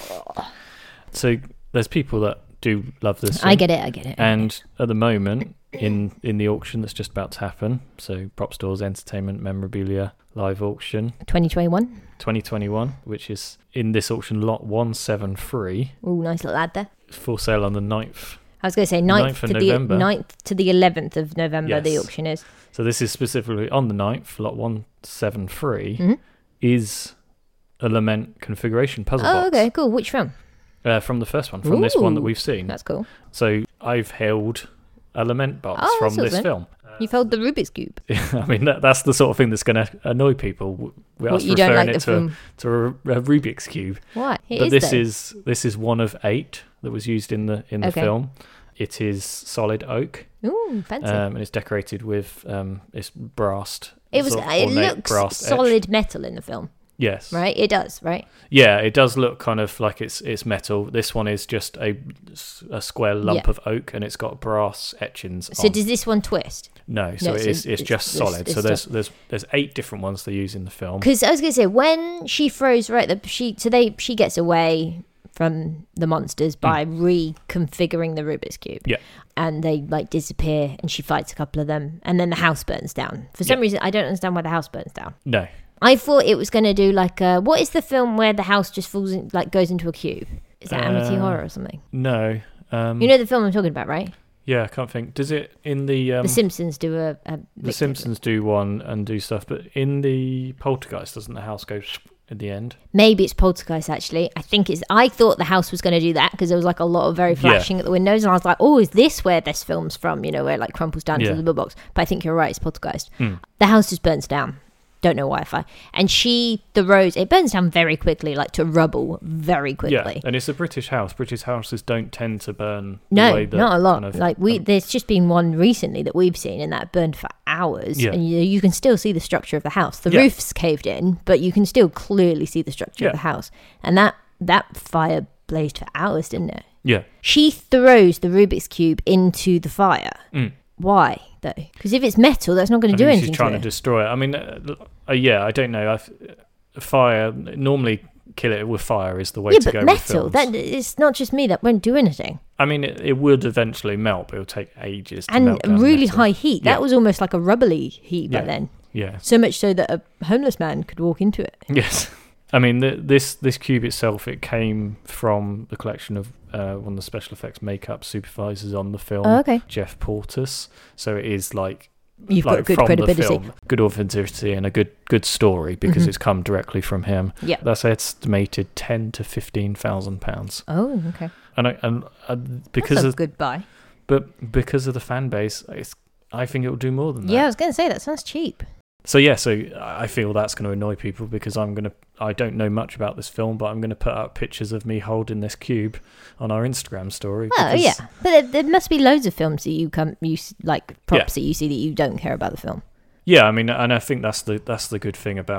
So there's people that do love this. I film. get it, I get it. And at the moment, in in the auction that's just about to happen, so Prop Stores Entertainment Memorabilia Live Auction twenty twenty-one. twenty twenty-one, which is in this auction lot one seven three, Ooh, nice little ad there. for sale on the ninth. I was going to say ninth, ninth of to November. the ninth to the eleventh of November. The Yes. auction is. So this is specifically on the ninth, lot one seven three, Mhm. is a Lament configuration puzzle Oh, box. okay, cool. Which film? Uh, from the first one, from this one that Ooh, we've seen. That's cool. So I've held a Lament box Oh, from that's this awesome. film. You've held the Rubik's Cube. I mean, that, that's the sort of thing that's going to annoy people. We're What, us you don't referring like it the to, a, film? to a, a Rubik's Cube. Why? It but is, this though. is this is one of eight that was used in the in the Okay. film. It is solid oak, Ooh, fancy. um, and it's decorated with um, it's brassed. it was. sort of It ornate looks brass etch. solid metal in the film, Yes. right? It does, right? Yeah, it does look kind of like it's it's metal. This one is just a, a square lump Yeah. of oak, and it's got brass etchings. So on. does this one twist? No, so No, it so is, it's, it's- just it's- solid. it's so there's just- there's there's eight different ones they use in the film. Because I was going to say when she throws right the she so they she gets away from the monsters by reconfiguring the Rubik's Cube. Yeah. And they like disappear and she fights a couple of them and then the house burns down. For some Yeah. reason I don't understand why the house burns down. No, I thought it was going to do like a, what is the film where the house just falls in, like goes into a cube? Is that Amity Uh, Horror or something? no. Um, You know the film I'm talking about, right? yeah, I can't think. Does it in the um, the Simpsons do a, a The Simpsons do one and do stuff, but in the Poltergeist, doesn't the house go at the end? Maybe it's Poltergeist actually. I think it's. I thought the house was going to do that because there was like a lot of very Yeah. flashing at the windows, and I was like, "Oh, is this where this film's from?" You know, where it like crumples down Yeah. to the blue box. But I think you're right. It's Poltergeist. Mm. The house just burns down. Don't know why. If I and she the rose, it burns down very quickly, like to rubble very quickly. Yeah, and it's a British house. British houses don't tend to burn. the No, way that not a lot. kind of- like we, um, there's just been one recently that we've seen, and that burned for hours. Yeah. And you, you can still see the structure of the house. The Yeah. roof's caved in, but you can still clearly see the structure Yeah. of the house. And that that fire blazed for hours, didn't it? yeah. She throws the Rubik's cube into the fire. Mm. Why though? Because if it's metal, that's not going I to do think anything she's trying to to it. destroy it. I mean, uh, uh, yeah, I don't know. I've, fire normally kill it with fire is the way Yeah, to but go. metal. with That films. it's not just me that won't do anything. I mean, it, it would eventually melt, but it'll take ages to And melt down really metal. high heat. Yeah. That was almost like a rubbly heat Yeah. back then. Yeah. So much so that a homeless man could walk into it. Yes. I mean, the, this this cube itself, it came from the collection of uh, one of the special effects makeup supervisors on the film, Oh, okay. Jeff Portis. So it is like You've like got good from credibility. the film, good authenticity, and a good good story because Mhm. it's come directly from him. Yeah. That's estimated ten to fifteen thousand pounds, Oh, okay. and I, and uh, because That's a of good buy. but because of the fan base, it's, I think it will do more than that. Yeah, I was going to say that sounds cheap. So yeah, so I feel that's going to annoy people because I'm going to, I don't know much about this film, but I'm going to put out pictures of me holding this cube on our Instagram story. Oh because- yeah, but there, there must be loads of films that you come, you s- like props that you see that you don't care about the film. Yeah, I mean, and I think that's the that's the good thing about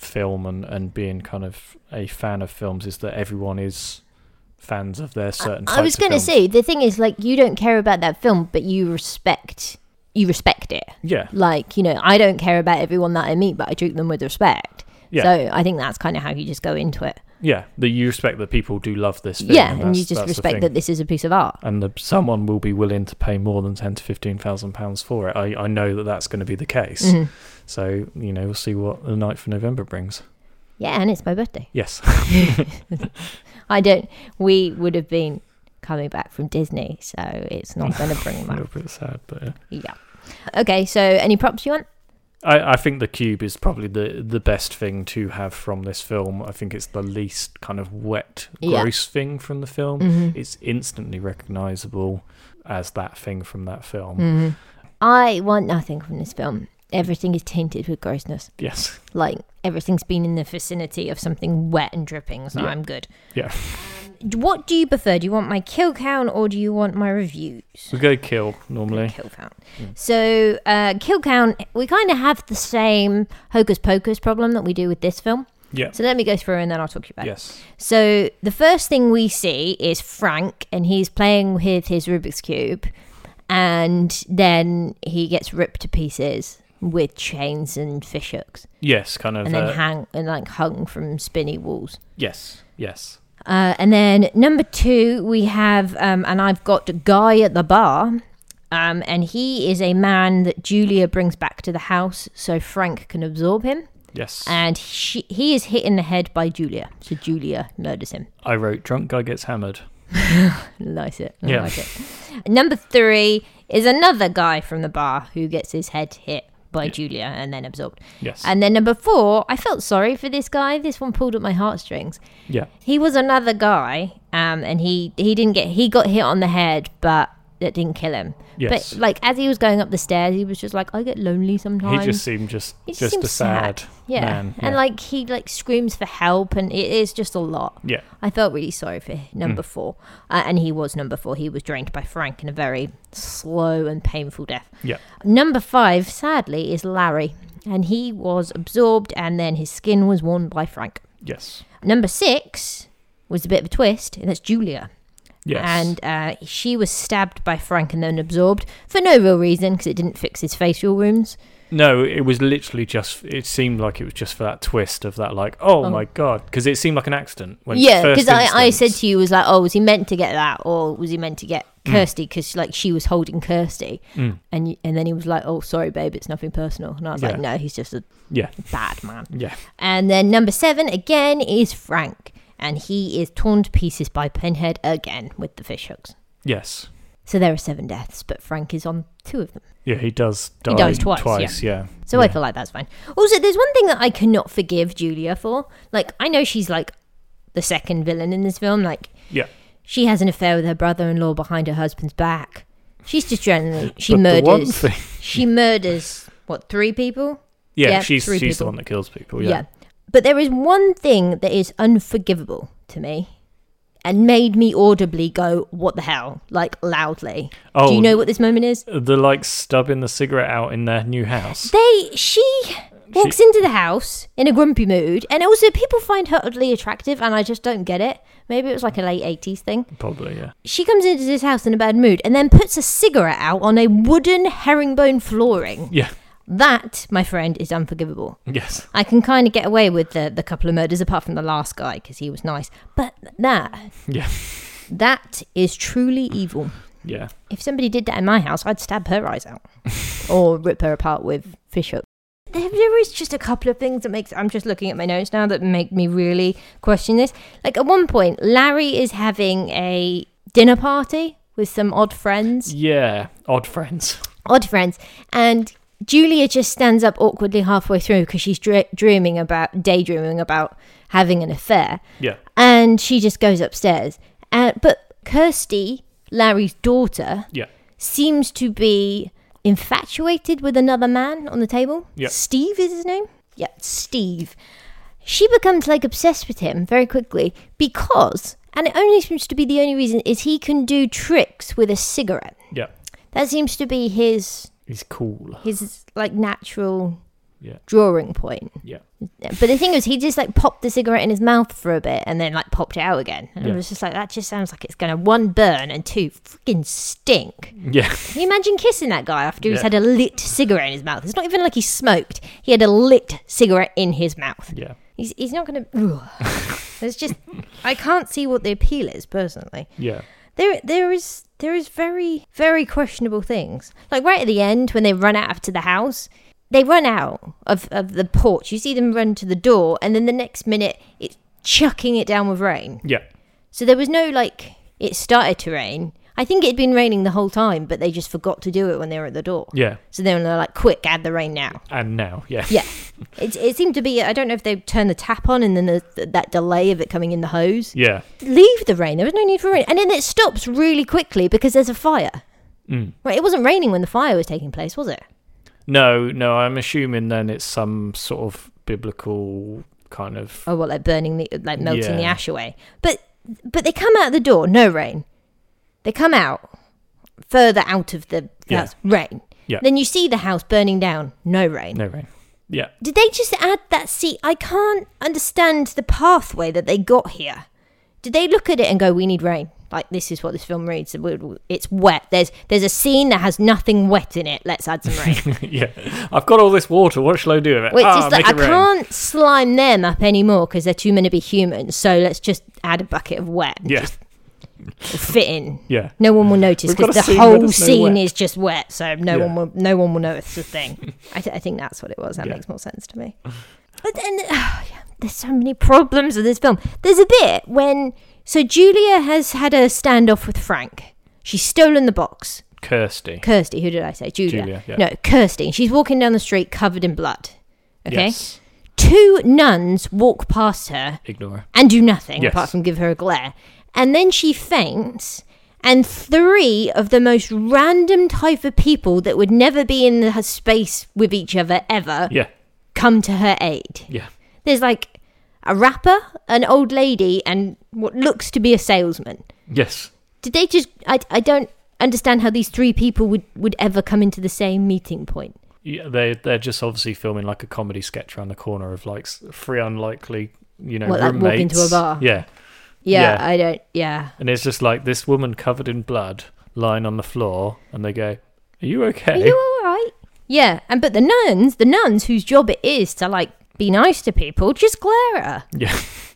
film and, and being kind of a fan of films is that everyone is fans of their certain types I was of going to films. say, the thing is, like, you don't care about that film, but you respect you respect it. Yeah. Like, you know, I don't care about everyone that I meet, but I treat them with respect. Yeah. So I think that's kind of how you just go into it. Yeah, that you respect that people do love this film. Yeah, and, and you that's- just that's the respect thing. that this is a piece of art. And the, someone will be willing to pay more than ten to fifteen thousand pounds for it. I, I know that that's going to be the case. Mhm. So you know, we'll see what the ninth of November brings. Yeah, and it's my birthday. Yes. I don't. We would have been coming back from Disney, so it's not going to bring A that. little bit sad, but yeah. Yeah. Okay, so any props you want? I, I think the cube is probably the, the best thing to have from this film. I think it's the least kind of wet, Yeah. gross thing from the film. Mhm. It's instantly recognisable as that thing from that film. Mhm. I want nothing from this film. Everything is tainted with grossness. Yes. Like, everything's been in the vicinity of something wet and dripping, so Yeah. I'm good. Yeah. What do you prefer? Do you want my kill count or do you want my reviews? We go kill normally. Kill count. So, uh, kill count, we kind of have the same hocus pocus problem that we do with this film. Yeah. So let me go through and then I'll talk to you about it. Yes. So the first thing we see is Frank, and he's playing with his Rubik's Cube, and then he gets ripped to pieces with chains and fish hooks, Yes, kind of. and then uh, hang and like hung from spinny walls. yes. Yes. Uh, and then number two, we have, um, and I've got Guy at the bar, um, and he is a man that Julia brings back to the house so Frank can absorb him. Yes. And she, he is hit in the head by Julia, so Julia murders him. I wrote drunk guy gets hammered. Like it. I Yeah. like it. Number three is another guy from the bar who gets his head hit by Yeah. Julia and then absorbed. Yes. And then number four, I felt sorry for this guy. This one pulled at my heartstrings. yeah. He was another guy, um, and he, he didn't get he got hit on the head, but that didn't kill him. Yes. But like as he was going up the stairs, he was just like, I get lonely sometimes. He just seemed just He just just seems a sad, sad. Yeah. man. And Yeah. like he like screams for help, and it is just a lot. yeah. I felt really sorry for number Mm. four, uh, and he was number four. He was drained by Frank in a very slow and painful death. Yeah. Number five, sadly, is Larry, and he was absorbed, and then his skin was worn by Frank. Yes. Number six was a bit of a twist, and that's Julia. Yes. And uh, she was stabbed by Frank and then absorbed for no real reason, because it didn't fix his facial wounds. No, it was literally just. It seemed like it was just for that twist of that, like, oh, Oh. my god, because it seemed like an accident. When Yeah, first because I, I said instance- to you, was like, oh, was he meant to get that, or was he meant to get Mm. Kirsty? Because like she was holding Kirsty, Mm. and y- and then he was like, oh, sorry, babe, it's nothing personal. And I was Yeah. like, no, he's just a Yeah. bad man. Yeah. And then number seven again is Frank, and he is torn to pieces by Pinhead again with the fish hooks. Yes. So there are seven deaths, but Frank is on two of them. Yeah, he does die He dies twice, yeah. So I Yeah. feel like that's fine. Also, there's one thing that I cannot forgive Julia for. Like, I know she's like the second villain in this film. Like, Yeah. she has an affair with her brother-in-law behind her husband's back. She's just generally she But the one murders. thing- She murders what three people? Yeah, Yeah, she's three she's the people. one that kills people. Yeah. Yeah. But there is one thing that is unforgivable to me, and made me audibly go, "What the hell?" Like loudly. Oh, Do you know what this moment is? the like stubbing the cigarette out in their new house. They she walks into the house in a grumpy mood, and also people find her oddly attractive, and I just don't get it. Maybe it was like a late eighties thing. Probably, yeah. She comes into this house in a bad mood, and then puts a cigarette out on a wooden herringbone flooring. Yeah. That, my friend, is unforgivable. Yes. I can kind of get away with the the couple of murders, apart from the last guy because he was nice. But that, Yeah. that is truly evil. Yeah. If somebody did that in my house, I'd stab her eyes out or rip her apart with fish hooks. There, there is just a couple of things that makes. I'm just looking at my notes now that make me really question this. Like at one point, Larry is having a dinner party with some odd friends, Yeah. Odd friends. odd friends, and Julia just stands up awkwardly halfway through because she's dr- dreaming about, daydreaming about having an affair, Yeah. and she just goes upstairs. Uh, but Kirsty, Larry's daughter, Yeah. seems to be infatuated with another man on the table. Yeah. Steve is his name? Yeah, Steve. She becomes like obsessed with him very quickly because, and it only seems to be the only reason, is he can do tricks with a cigarette. Yeah. That seems to be his He's cool. his like natural Yeah. Drawing point. Yeah. But the thing is, he just like popped the cigarette in his mouth for a bit and then like popped it out again. And Yeah. it was just like, that just sounds like it's going to one burn and two freaking stink. Yeah. Can you imagine kissing that guy after he's Yeah. had a lit cigarette in his mouth? It's not even like he smoked. He had a lit cigarette in his mouth. Yeah. He's, he's not going to... It's just... I can't see what the appeal is, personally. Yeah. There, there is... There is very, very questionable things. Like right at the end, when they run out to the house, they run out of, of the porch. You see them run to the door, and then the next minute, it's chucking it down with rain. Yeah. So there was no, like, it started to rain. I think it had been raining the whole time, but they just forgot to do it when they were at the door. Yeah. So they were like, quick, add the rain now. And now, yeah. Yeah. It, it seemed to be, I don't know if they turned the tap on and then the, that delay of it coming in the hose. Yeah. Leave the rain. There was no need for rain. And then it stops really quickly because there's a fire. Mm. Right, it wasn't raining when the fire was taking place, was it? No, no, I'm assuming then it's some sort of biblical kind of... Oh, what, like burning the, like melting the Yeah. ash away. But, but they come out the door, no rain. They come out further out of the Yeah. house, rain. Yeah. Then you see the house burning down, no rain. No rain. Yeah. Did they just add that seat? I can't understand the pathway that they got here. Did they look at it and go, we need rain? Like, this is what this film reads. It's wet. There's there's a scene that has nothing wet in it. Let's add some rain. Yeah. I've got all this water. What shall I do with it? Wait, ah, just like, make I it rain. can't slime them up anymore because they're too many to be human. So let's just add a bucket of wet. And Yeah. just fit in. Yeah. No one will notice We've got because a the scene where whole there's no scene wet. is just wet. So no Yeah. one will no one will know it's a thing. I, th- I think that's what it was. That Yeah. makes more sense to me. But then oh, yeah, there's so many problems with this film. There's a bit when so Julia has had a standoff with Frank. She's stolen the box. Kirsty. Kirsty, who did I say? Julia. Julia, yeah. No, Kirsty. She's walking down the street covered in blood. Okay. Yes. Two nuns walk past her Ignore her. and do nothing Yes. apart from give her a glare. And then she faints, and three of the most random type of people that would never be in the space with each other ever Yeah. come to her aid. Yeah. There's like a rapper, an old lady, and what looks to be a salesman. Yes. Did they just... I, I don't understand how these three people would, would ever come into the same meeting point. Yeah, they they're just obviously filming like a comedy sketch around the corner of like s- three unlikely, you know, What, like roommates. walk into a bar? Yeah. Yeah, Yeah. I don't... Yeah. And it's just like this woman covered in blood lying on the floor, and they go, "Are you Are okay?" you all right? Yeah, and but the nuns, the nuns whose job it is to like be nice to people, just glare at her. Yeah.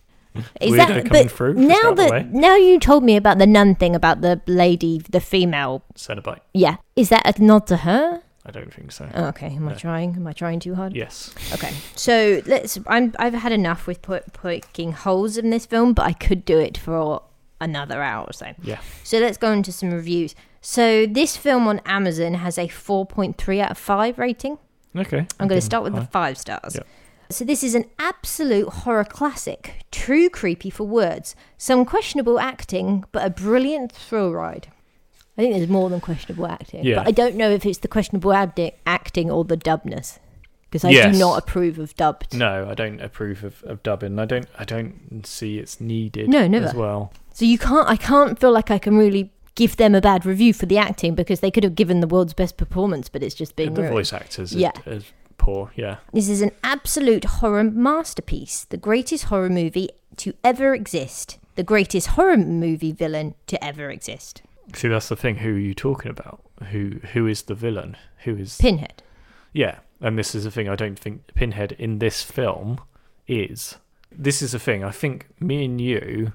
Is Weirdo that coming but through, just now out of the that way. now you told me about the nun thing about the lady, the female? Cenobite. Yeah, is that a nod to her? I don't think so. Oh, okay, am I No. trying? Am I trying too hard? Yes. Okay, so let's. I'm. I've had enough with po- poking holes in this film, but I could do it for another hour or so. Yeah. So let's go into some reviews. So this film on Amazon has a four point three out of five rating. Okay. I'm going Okay. to start with the Fine. five stars. Yep. So this is an absolute horror classic, too creepy for words, some questionable acting, but a brilliant thrill ride. I think there's more than questionable acting, Yeah. but I don't know if it's the questionable acti- acting or the dubness, because I Yes. do not approve of dubbed. No, I don't approve of, of dubbing. I don't. I don't see it's needed. No, never. As well. So you can't. I can't feel like I can really give them a bad review for the acting because they could have given the world's best performance, but it's just been the ruined. voice actors. Yeah. Are, are poor. Yeah. This is an absolute horror masterpiece, the greatest horror movie to ever exist, the greatest horror movie villain to ever exist. See, that's the thing. Who are you talking about? Who Who is the villain? Who is? Pinhead. Yeah, and this is the thing. I don't think Pinhead in this film is. This is the thing. I think me and you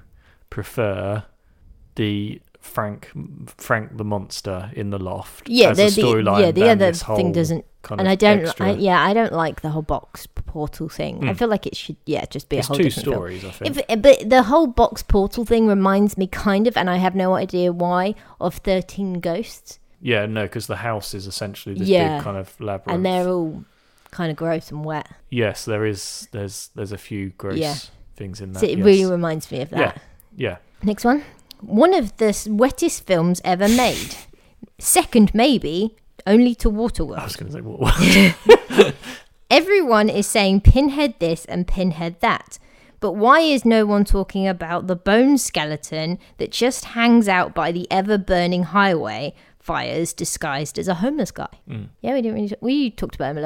prefer the Frank Frank the monster in the loft. Yeah, as a the, the storyline. yeah the than other this thing whole doesn't, kind and of I don't. extra- I, yeah, I don't like the whole box portal thing. I Mm. feel like it should, yeah, just be It's a whole two different film. stories. I think. If, but the whole box portal thing reminds me kind of, and I have no idea why, of thirteen Ghosts, Yeah, no, because the house is essentially this Yeah. big kind of labyrinth. and they're all kind of gross and wet. Yes, there is. There's there's a few gross Yeah. things in that. So it yes. really reminds me of that. Yeah. Yeah. Next one. One of the s- wettest films ever made. Second, maybe, only to I Waterworld. was going to say what? Everyone is saying Pinhead this and Pinhead that. But why is no one talking about the bone skeleton that just hangs out by the ever-burning highway fires disguised as a homeless guy? Mm. Yeah, we didn't really... We talked about him a little bit.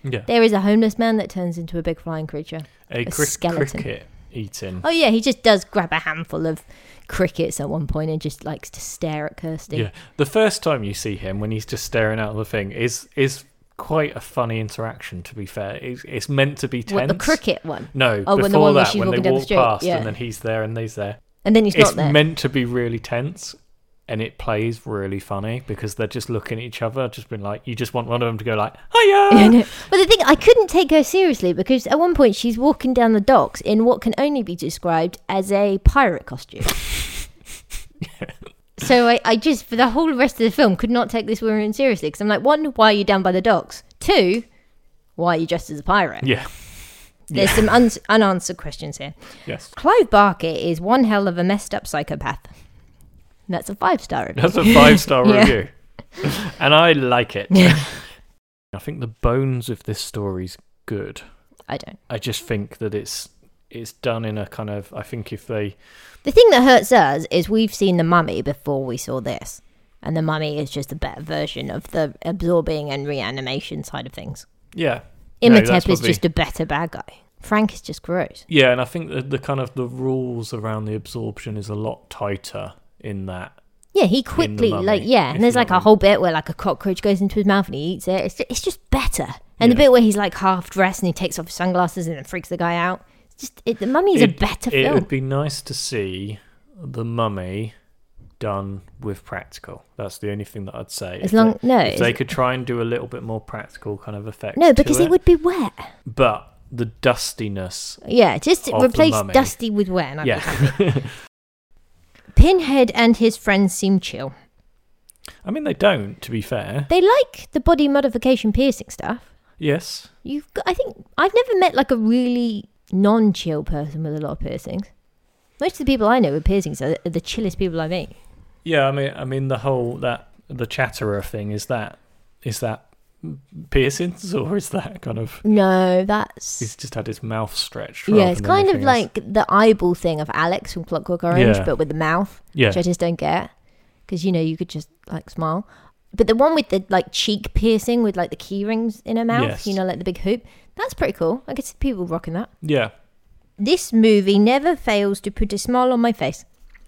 Yeah. There is a homeless man that turns into a big flying creature. A, A cri- skeleton. cricket eating. Oh yeah, he just does grab a handful of crickets at one point and just likes to stare at Kirsty. Yeah. The first time you see him, when he's just staring out of the thing, is is quite a funny interaction, to be fair. It's, it's meant to be tense. What, the cricket one? No, Oh, before when the one where that, she's when walking they down the walk street, past yeah. and then he's there and he's there. And then he's It's not there. meant to be really tense, and it plays really funny because they're just looking at each other, just been like, you just want one of them to go like, hiya! No. But the thing, I couldn't take her seriously because at one point she's walking down the docks in what can only be described as a pirate costume. Yeah. So I, I just, for the whole rest of the film, could not take this woman seriously because I'm like, one, why are you down by the docks? Two, why are you dressed as a pirate? Yeah. There's Yeah. some un- unanswered questions here. Yes. Clive Barker is one hell of a messed up psychopath. And that's a five star review. That's a five-star Yeah. review. And I like it. Yeah. I think the bones of this story's good. I don't. I just think that it's it's done in a kind of, I think if they... The thing that hurts us is we've seen The Mummy before we saw this. And The Mummy is just a better version of the absorbing and reanimation side of things. Yeah. No, Imhotep that's is probably- just a better bad guy. Frank is just gross. Yeah, and I think that the kind of the rules around the absorption is a lot tighter in that. Yeah, he quickly, Mummy, like, yeah, if and there's you know like what I a mean. whole bit where like a cockroach goes into his mouth and he eats it. It's just, it's just better. And the Yeah. bit where he's like half dressed and he takes off his sunglasses and then freaks the guy out. It's just, it, The Mummy is a It- better It film. would be nice to see the Mummy done with practical. That's the only thing that I'd say. As If long, they, no, if they it's- could try and do a little bit more practical kind of effects. no, to because it. it would be wet. But the dustiness. Yeah, just Of the replace Mummy. Dusty with wet and I'd be Yeah. happy. Pinhead and his friends seem chill. I mean, they don't, to be fair. They like the body modification piercing stuff. Yes. You've got, I think I've never met like a really non-chill person with a lot of piercings. Most of the people I know with piercings are the chillest people I meet. Yeah, I mean, I mean, the whole that the chatterer thing is that is that piercings or is that kind of No, that's he's just had his mouth stretched? yeah. rather It's than kind of anything else. like the eyeball thing of Alex from Clockwork Orange, Yeah. but with the mouth, yeah, which I just don't get because you know you could just like smile. But the one with the like cheek piercing with like the key rings in her mouth, Yes. you know, like the big hoop. That's pretty cool. I could see people rocking that. yeah. This movie never fails to put a smile on my face.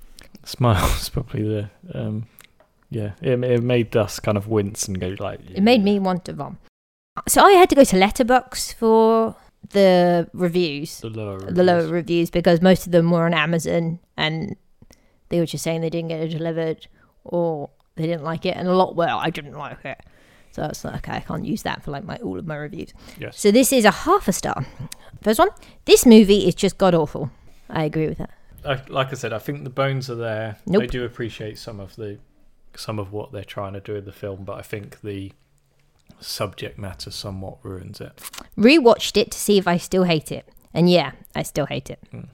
Smile's probably the um, yeah. It, it made us kind of wince and go like. It made me want to vom. So I had to go to Letterboxd for the reviews, the lower the lower reviews. reviews, because most of them were on Amazon and they were just saying they didn't get it delivered or they didn't like it, and a lot were I didn't like it. So it's like, okay, I can't use that for like my all of my reviews. Yes. So this is a half a star. First one, this movie is just god awful. I agree with that. I, like I said, I think the bones are there. Nope. I do appreciate some of the some of what they're trying to do in the film, but I think the subject matter somewhat ruins it. Rewatched it to see if I still hate it, and yeah, I still hate it. Mm.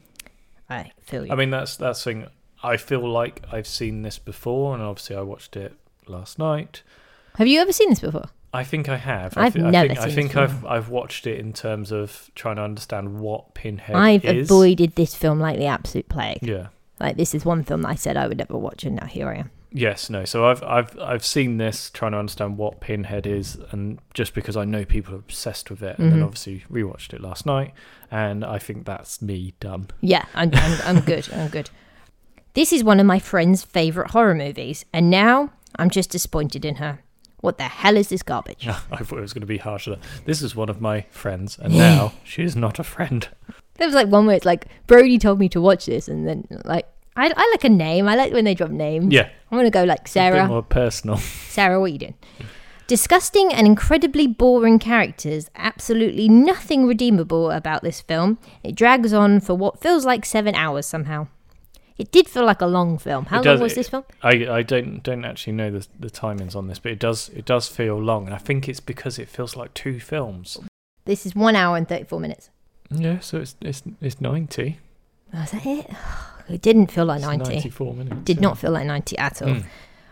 I feel you. I mean, that's that's the thing. I feel like I've seen this before, and obviously I watched it last night. Have you ever seen this before? I think I have. I've I, th- never I think, I seen think this I've film. I've watched it in terms of trying to understand what Pinhead I've is. avoided this film like the absolute plague. Yeah. Like this is one film that I said I would never watch, and now here I am. Yes. No. So I've I've I've seen this, trying to understand what Pinhead is, and just because I know people are obsessed with it, and then Mhm. obviously rewatched it last night, and I think that's me done. Yeah, I'm, I'm, I'm good. I'm good. This is one of my friend's favourite horror movies, and now I'm just disappointed in her. What the hell is this garbage? I thought it was going to be harsher. This is one of my friends, and now she is not a friend. There was like one where it's like, Brody told me to watch this, and then like, I, I like a name. I like when they drop names. Yeah. I'm going to go like A bit Sarah. more personal. Sarah, what are you doing? Disgusting and incredibly boring characters. Absolutely nothing redeemable about this film. It drags on for what feels like seven hours somehow. It did feel like a long film. How It long does- was this film? I, I don't don't actually know the the timings on this, but it does it does feel long, and I think it's because it feels like two films. This is one hour and thirty-four minutes. Yeah, so it's it's it's ninety. Oh, is that it? It didn't feel like It's ninety. ninety-four minutes. Did yeah. not feel like ninety at all. Mm.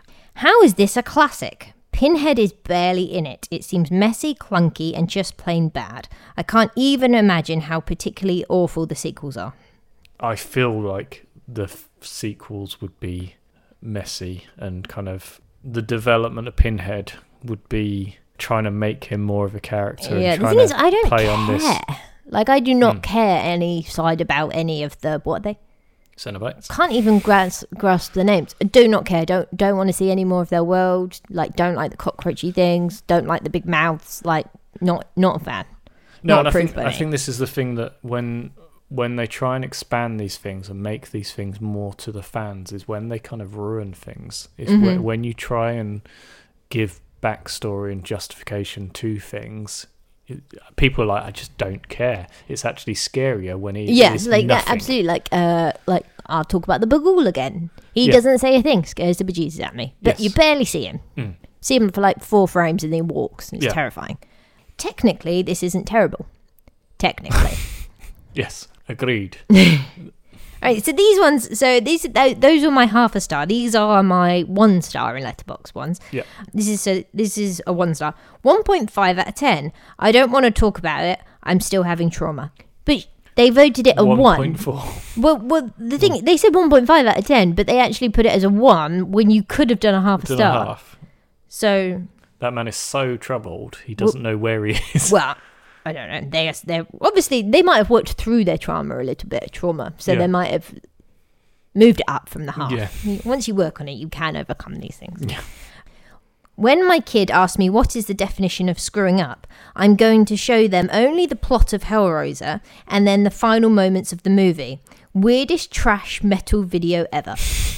How is this a classic? Pinhead is barely in it. It seems messy, clunky, and just plain bad. I can't even imagine how particularly awful the sequels are. I feel like the f- sequels would be messy, and kind of the development of Pinhead would be trying to make him more of a character. Yeah, and the trying thing is, to I don't play care. on this. Like, I do not Mm. care any side about any of the, what are they? Cenobites. Can't even grasp, grasp the names. I do not care. Don't don't want to see any more of their world. Like, don't like the cockroachy things. Don't like the big mouths. Like, not not a fan. No, not and I approved think by I me. think this is the thing that when when they try and expand these things and make these things more to the fans is when they kind of ruin things. It's Mhm. when, when you try and give backstory and justification to things. It, people are like, I just don't care. It's actually scarier when it Yeah, is like that. nothing. Absolutely. Like, uh, like I'll talk about the Bagul again. He Yeah. doesn't say a thing. Scares the bejesus at me. But Yes. you barely see him. Mm. See him for like four frames and then he walks. And it's Yeah. terrifying. Technically, this isn't terrible. Technically. Yes, agreed. Right, so these ones, so these th- those are my half a star. These are my one star in Letterboxd ones. Yeah. This is so this is a one star, one point five out of ten. I don't want to talk about it. I'm still having trauma, but they voted it a one one. point four. Well, well, the thing they said one point five out of ten, but they actually put it as a one when you could have done a half a Two and star. a half. So, That man is so troubled. He doesn't know where he is. well, I don't know. They they obviously they might have worked through their trauma a little bit, trauma. So Yeah. they might have moved it up from the half. Yeah. You- Once you work on it, you can overcome these things. Yeah. When my kid asks me what is the definition of screwing up, I'm going to show them only the plot of Hellraiser and then the final moments of the movie. Weirdest trash metal video ever.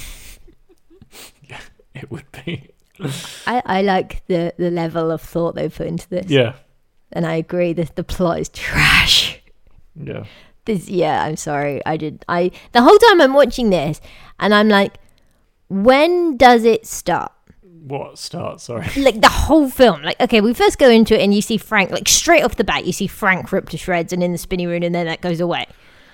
It would be. I, I like the, the level of thought they put into this. Yeah. And I agree that the plot is trash. Yeah. This, yeah, I'm sorry. I did. I the whole time I'm watching this, and I'm like, when does it start? What start? Sorry. Like the whole film. Like, okay, we first go into it, and you see Frank. Like straight off the bat, you see Frank ripped to shreds and in the spinning room, and then that goes away.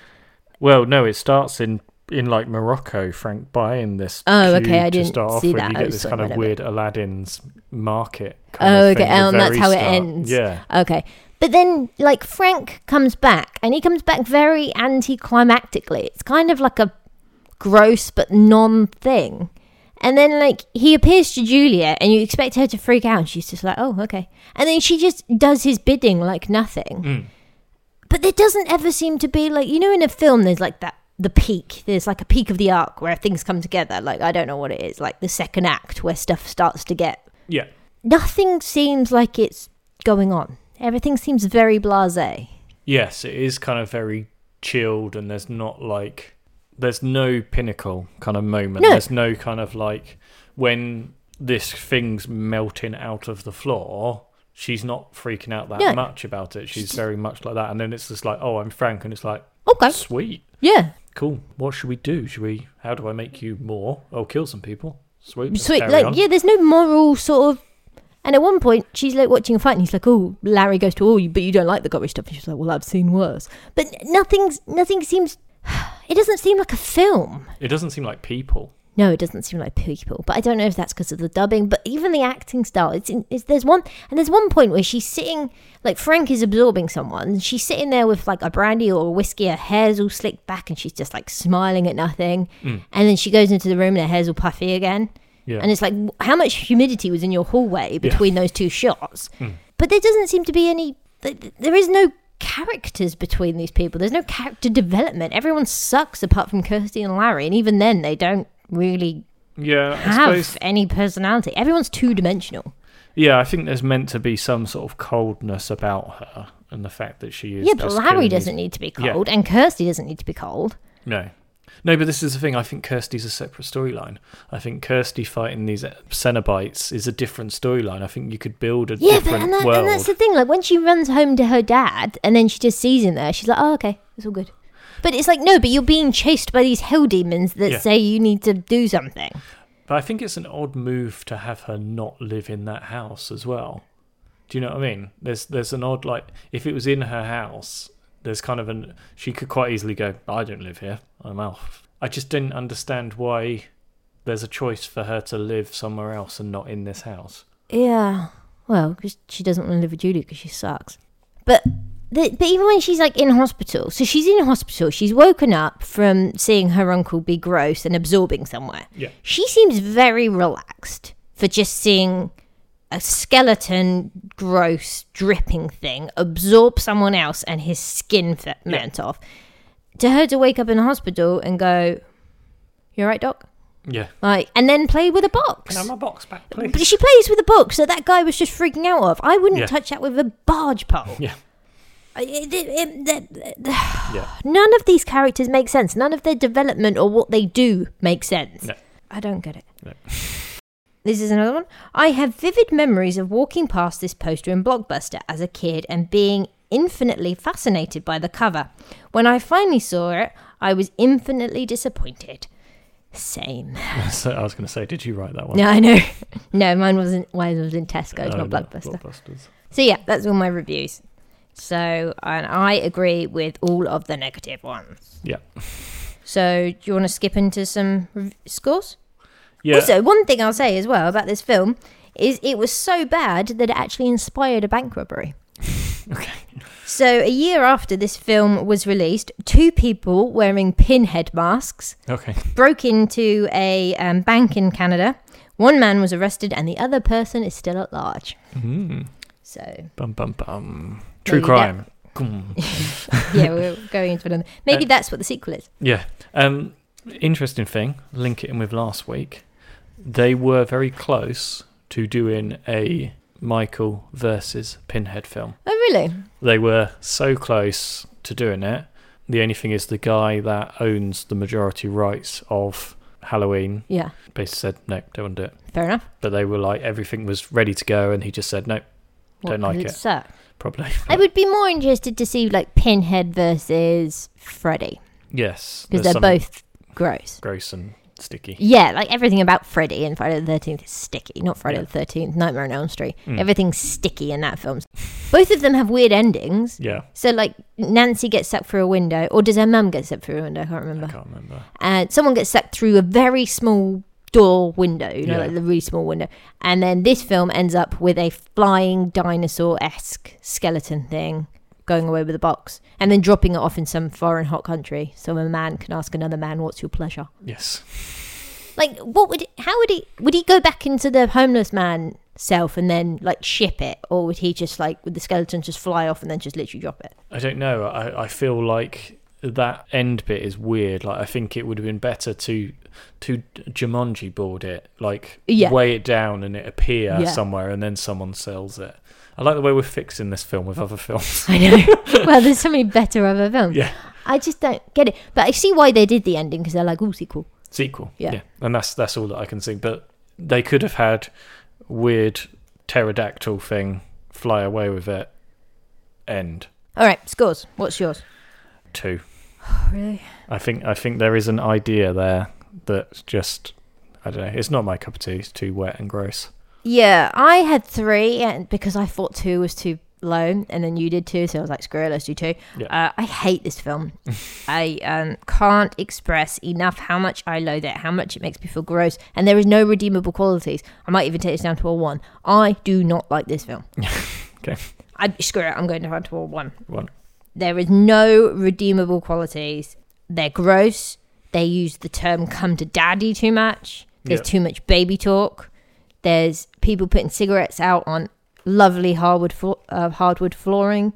Well, no, it starts in in like Morocco. Frank buying this. Oh, cube okay, I to didn't start off see with. that. You I get was this sort kind of of whatever. weird Aladdin's market. Kind Oh, of okay, thing at oh, the and that's very how it start. ends. Yeah. Okay. But then, like, Frank comes back, and he comes back very anticlimactically. It's kind of like a gross but non-thing. And then, like, he appears to Julia, and you expect her to freak out, and she's just like, oh, okay. And then she just does his bidding like nothing. Mm. But there doesn't ever seem to be, like, you know, in a film, there's, like, that, the peak. There's, like, a peak of the arc where things come together. Like, I don't know what it is. Like, the second act where stuff starts to get... Yeah. Nothing seems like it's going on. Everything seems very blasé. Yes, it is kind of very chilled, and there's not like there's no pinnacle kind of moment. No. There's no kind of like when this thing's melting out of the floor. She's not freaking out that No. much about it. She's very much like that, and then it's just like, oh, I'm Frank, and it's like, Okay. sweet, Yeah. cool. What should we do? Should we? How do I make you more? Oh, kill some people. Sweet. let's Sweet. carry Like, on. yeah, there's no moral sort of... And at one point, she's like watching a fight, and he's like, "Oh, Larry goes to, oh, you, but you don't like the gory stuff." And she's like, "Well, I've seen worse." But nothing's, nothing seems. It doesn't seem like a film. It doesn't seem like people. No, it doesn't seem like people. But I don't know if that's because of the dubbing. But even the acting style, it's, in, it's there's one, and there's one point where she's sitting, like Frank is absorbing someone, and she's sitting there with like a brandy or a whiskey. Her hair's all slicked back, and she's just like smiling at nothing. Mm. And then she goes into the room, and her hair's all puffy again. Yeah. And it's like, how much humidity was in your hallway between those two shots? Mm. But there doesn't seem to be any... th- There is no characters between these people. There's no character development. Everyone sucks apart from Kirsty and Larry. And even then, they don't really Yeah, I have suppose. any personality. Everyone's two-dimensional. Yeah, I think there's meant to be some sort of coldness about her, and the fact that she is. Yeah, but just Larry killing doesn't these- need to be Yeah. cold. And Kirsty doesn't need to be cold. No. No, but this is the thing. I think Kirsty's a separate storyline. I think Kirsty fighting these Cenobites is a different storyline. I think you could build a Yeah, but, different and, that, world. and that's the thing. Like, when she runs home to her dad, and then she just sees him there, she's like, oh, okay, it's all good. But it's like, no, but you're being chased by these hell demons that Yeah. say you need to do something. But I think it's an odd move to have her not live in that house as well. Do you know what I mean? There's there's an odd, like, if it was in her house, there's kind of an... She could quite easily go, I don't live here, I'm off. I just didn't understand why there's a choice for her to live somewhere else and not in this house. Yeah. Well, because she doesn't want to live with Judy because she sucks. But the, but even when she's like in hospital, so she's in hospital, she's woken up from seeing her uncle be gross and absorbing somewhere. Yeah. She seems very relaxed for just seeing a skeleton, gross, dripping thing absorb someone else and his skin f- melts yeah. off. To her to wake up in the hospital and go, "You all right, Doc?" Yeah. Like, and then play with a box. Can I have my box back, please? But she plays with a box that that guy was just freaking out of. I wouldn't yeah. touch that with a barge pole. Yeah. It, it, it, it, yeah. None of these characters make sense. None of their development or what they do make sense. No. I don't get it. No. This is another one. I have vivid memories of walking past this poster in Blockbuster as a kid and being infinitely fascinated by the cover. When I finally saw it, I was infinitely disappointed. Same. So I was going to say, did you write that one? No, I know. No, mine wasn't. Mine was in Tesco's, no, not no, Blockbuster. Blockbusters. So yeah, that's all my reviews. So, and I agree with all of the negative ones. Yeah. So, do you want to skip into some rev- scores? Yeah. Also, one thing I'll say as well about this film is it was so bad that it actually inspired a bank robbery. Okay. So, a year after this film was released, two people wearing pinhead masks okay. broke into a um, bank in Canada. One man was arrested and the other person is still at large. Mm. So, bum bum bum. True crime. Yeah, we're going into another. Maybe uh, that's what the sequel is. Yeah. Um. Interesting thing. Link it in with last week. They were very close to doing a Michael versus Pinhead film. Oh, really? They were so close to doing it. The only thing is the guy that owns the majority rights of Halloween yeah. basically said, no, don't want to do it. Fair enough. But they were like, everything was ready to go, and he just said, no, what, don't like it. it suck? Probably. I would be more interested to see like Pinhead versus Freddy. Yes. Because they're both gross. Gross and sticky. Yeah, like everything about Freddy in Friday the thirteenth is sticky. Not Friday yeah. the thirteenth, Nightmare on Elm Street. Mm. Everything's sticky in that film. Both of them have weird endings. Yeah. So like Nancy gets sucked through a window, or does her mum get sucked through a window? I can't remember. I can't remember. And someone gets sucked through a very small door window, you know, yeah. like the really small window. And then this film ends up with a flying dinosaur-esque skeleton thing going away with a box and then dropping it off in some foreign hot country so a man can ask another man, what's your pleasure? Yes. Like, what would, how would he, would he go back into the homeless man self and then like ship it, or would he just like, would the skeleton just fly off and then just literally drop it? I don't know. I, I feel like that end bit is weird. Like, I think it would have been better to to Jumanji board it, like yeah. weigh it down and it appear yeah. somewhere and then someone sells it. I like the way we're fixing this film with other films. I know. Well, there's so many better other films. Yeah. I just don't get it. But I see why they did the ending, because they're like, ooh, sequel. Sequel. Yeah. yeah. And that's that's all that I can see. But they could have had weird pterodactyl thing fly away with it. End. All right, scores. What's yours? Two. Oh, really? I think I think there is an idea there that's just, I don't know, it's not my cup of tea. It's too wet and gross. Yeah, I had three and because I thought two was too low, and then you did two, so I was like, screw it, let's do two. Yeah. Uh, I hate this film. I um, can't express enough how much I loathe it, how much it makes me feel gross, and there is no redeemable qualities. I might even take this down to a one. I do not like this film. Okay. I screw it, I'm going down to a one. One. There is no redeemable qualities. They're gross. They use the term come to daddy too much. There's yeah. too much baby talk. There's people putting cigarettes out on lovely hardwood flo- uh, hardwood flooring.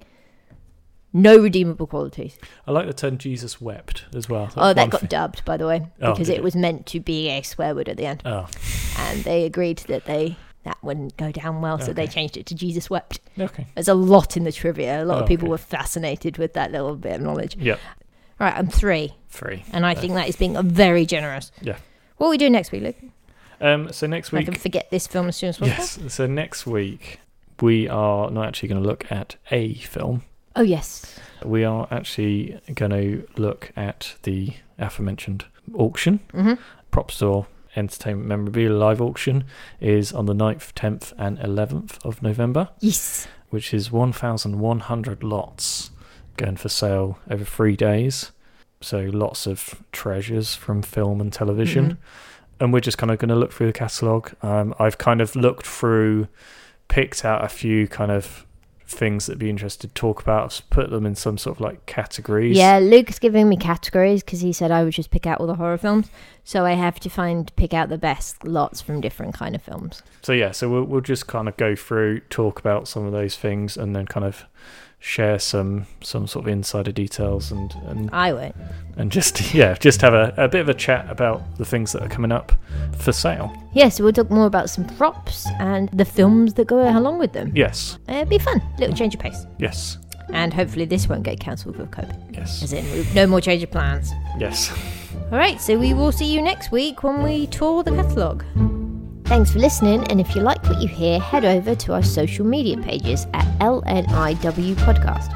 No redeemable qualities. I like the term Jesus wept as well. That's oh, that got thing. dubbed, by the way, because oh, it it? was meant to be a swear word at the end. Oh. And they agreed that they that wouldn't go down well, so okay. they changed it to Jesus wept. Okay. There's a lot in the trivia. A lot oh, of people okay. were fascinated with that little bit of knowledge. Yeah. All right, I'm three. Three. And I yeah. think that is being very generous. Yeah. What are we doing next week, Luke? Um, so next week... I can forget this film as soon as possible. Yes. So next week, we are not actually going to look at a film. Oh, yes. We are actually going to look at the aforementioned auction. Mm-hmm. Prop Store Entertainment Memorabilia Live Auction is on the ninth, tenth and eleventh of November. Yes. Which is one thousand one hundred lots going for sale over three days. So lots of treasures from film and television. Mm-hmm. And we're just kind of going to look through the catalogue. Um, I've kind of looked through, picked out a few kind of things that'd be interested to talk about. I've put them in some sort of like categories. Yeah, Luke's giving me categories because he said I would just pick out all the horror films. So I have to find pick out the best lots from different kind of films. So yeah, so we'll we'll just kind of go through, talk about some of those things, and then kind of share some some sort of insider details and and I won't. and just yeah, just have a, a bit of a chat about the things that are coming up for sale. Yeah, so we'll talk more about some props and the films that go along with them. Yes. Uh, it'll be fun. Little change of pace. Yes. And hopefully this won't get cancelled with COVID. Yes. As in, no more change of plans. Yes. All right, so we will see you next week when we tour the catalogue. Thanks for listening, and if you like what you hear, head over to our social media pages at L N I W Podcast.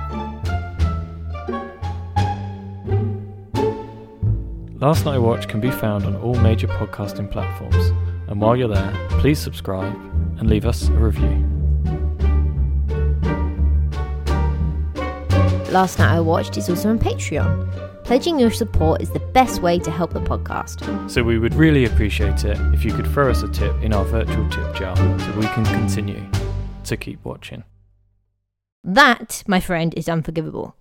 Last Night I Watched can be found on all major podcasting platforms, and while you're there, please subscribe and leave us a review. Last Night I Watched is also on Patreon. Pledging your support is the best way to help the podcast. So we would really appreciate it if you could throw us a tip in our virtual tip jar so we can continue to keep watching. That, my friend, is unforgivable.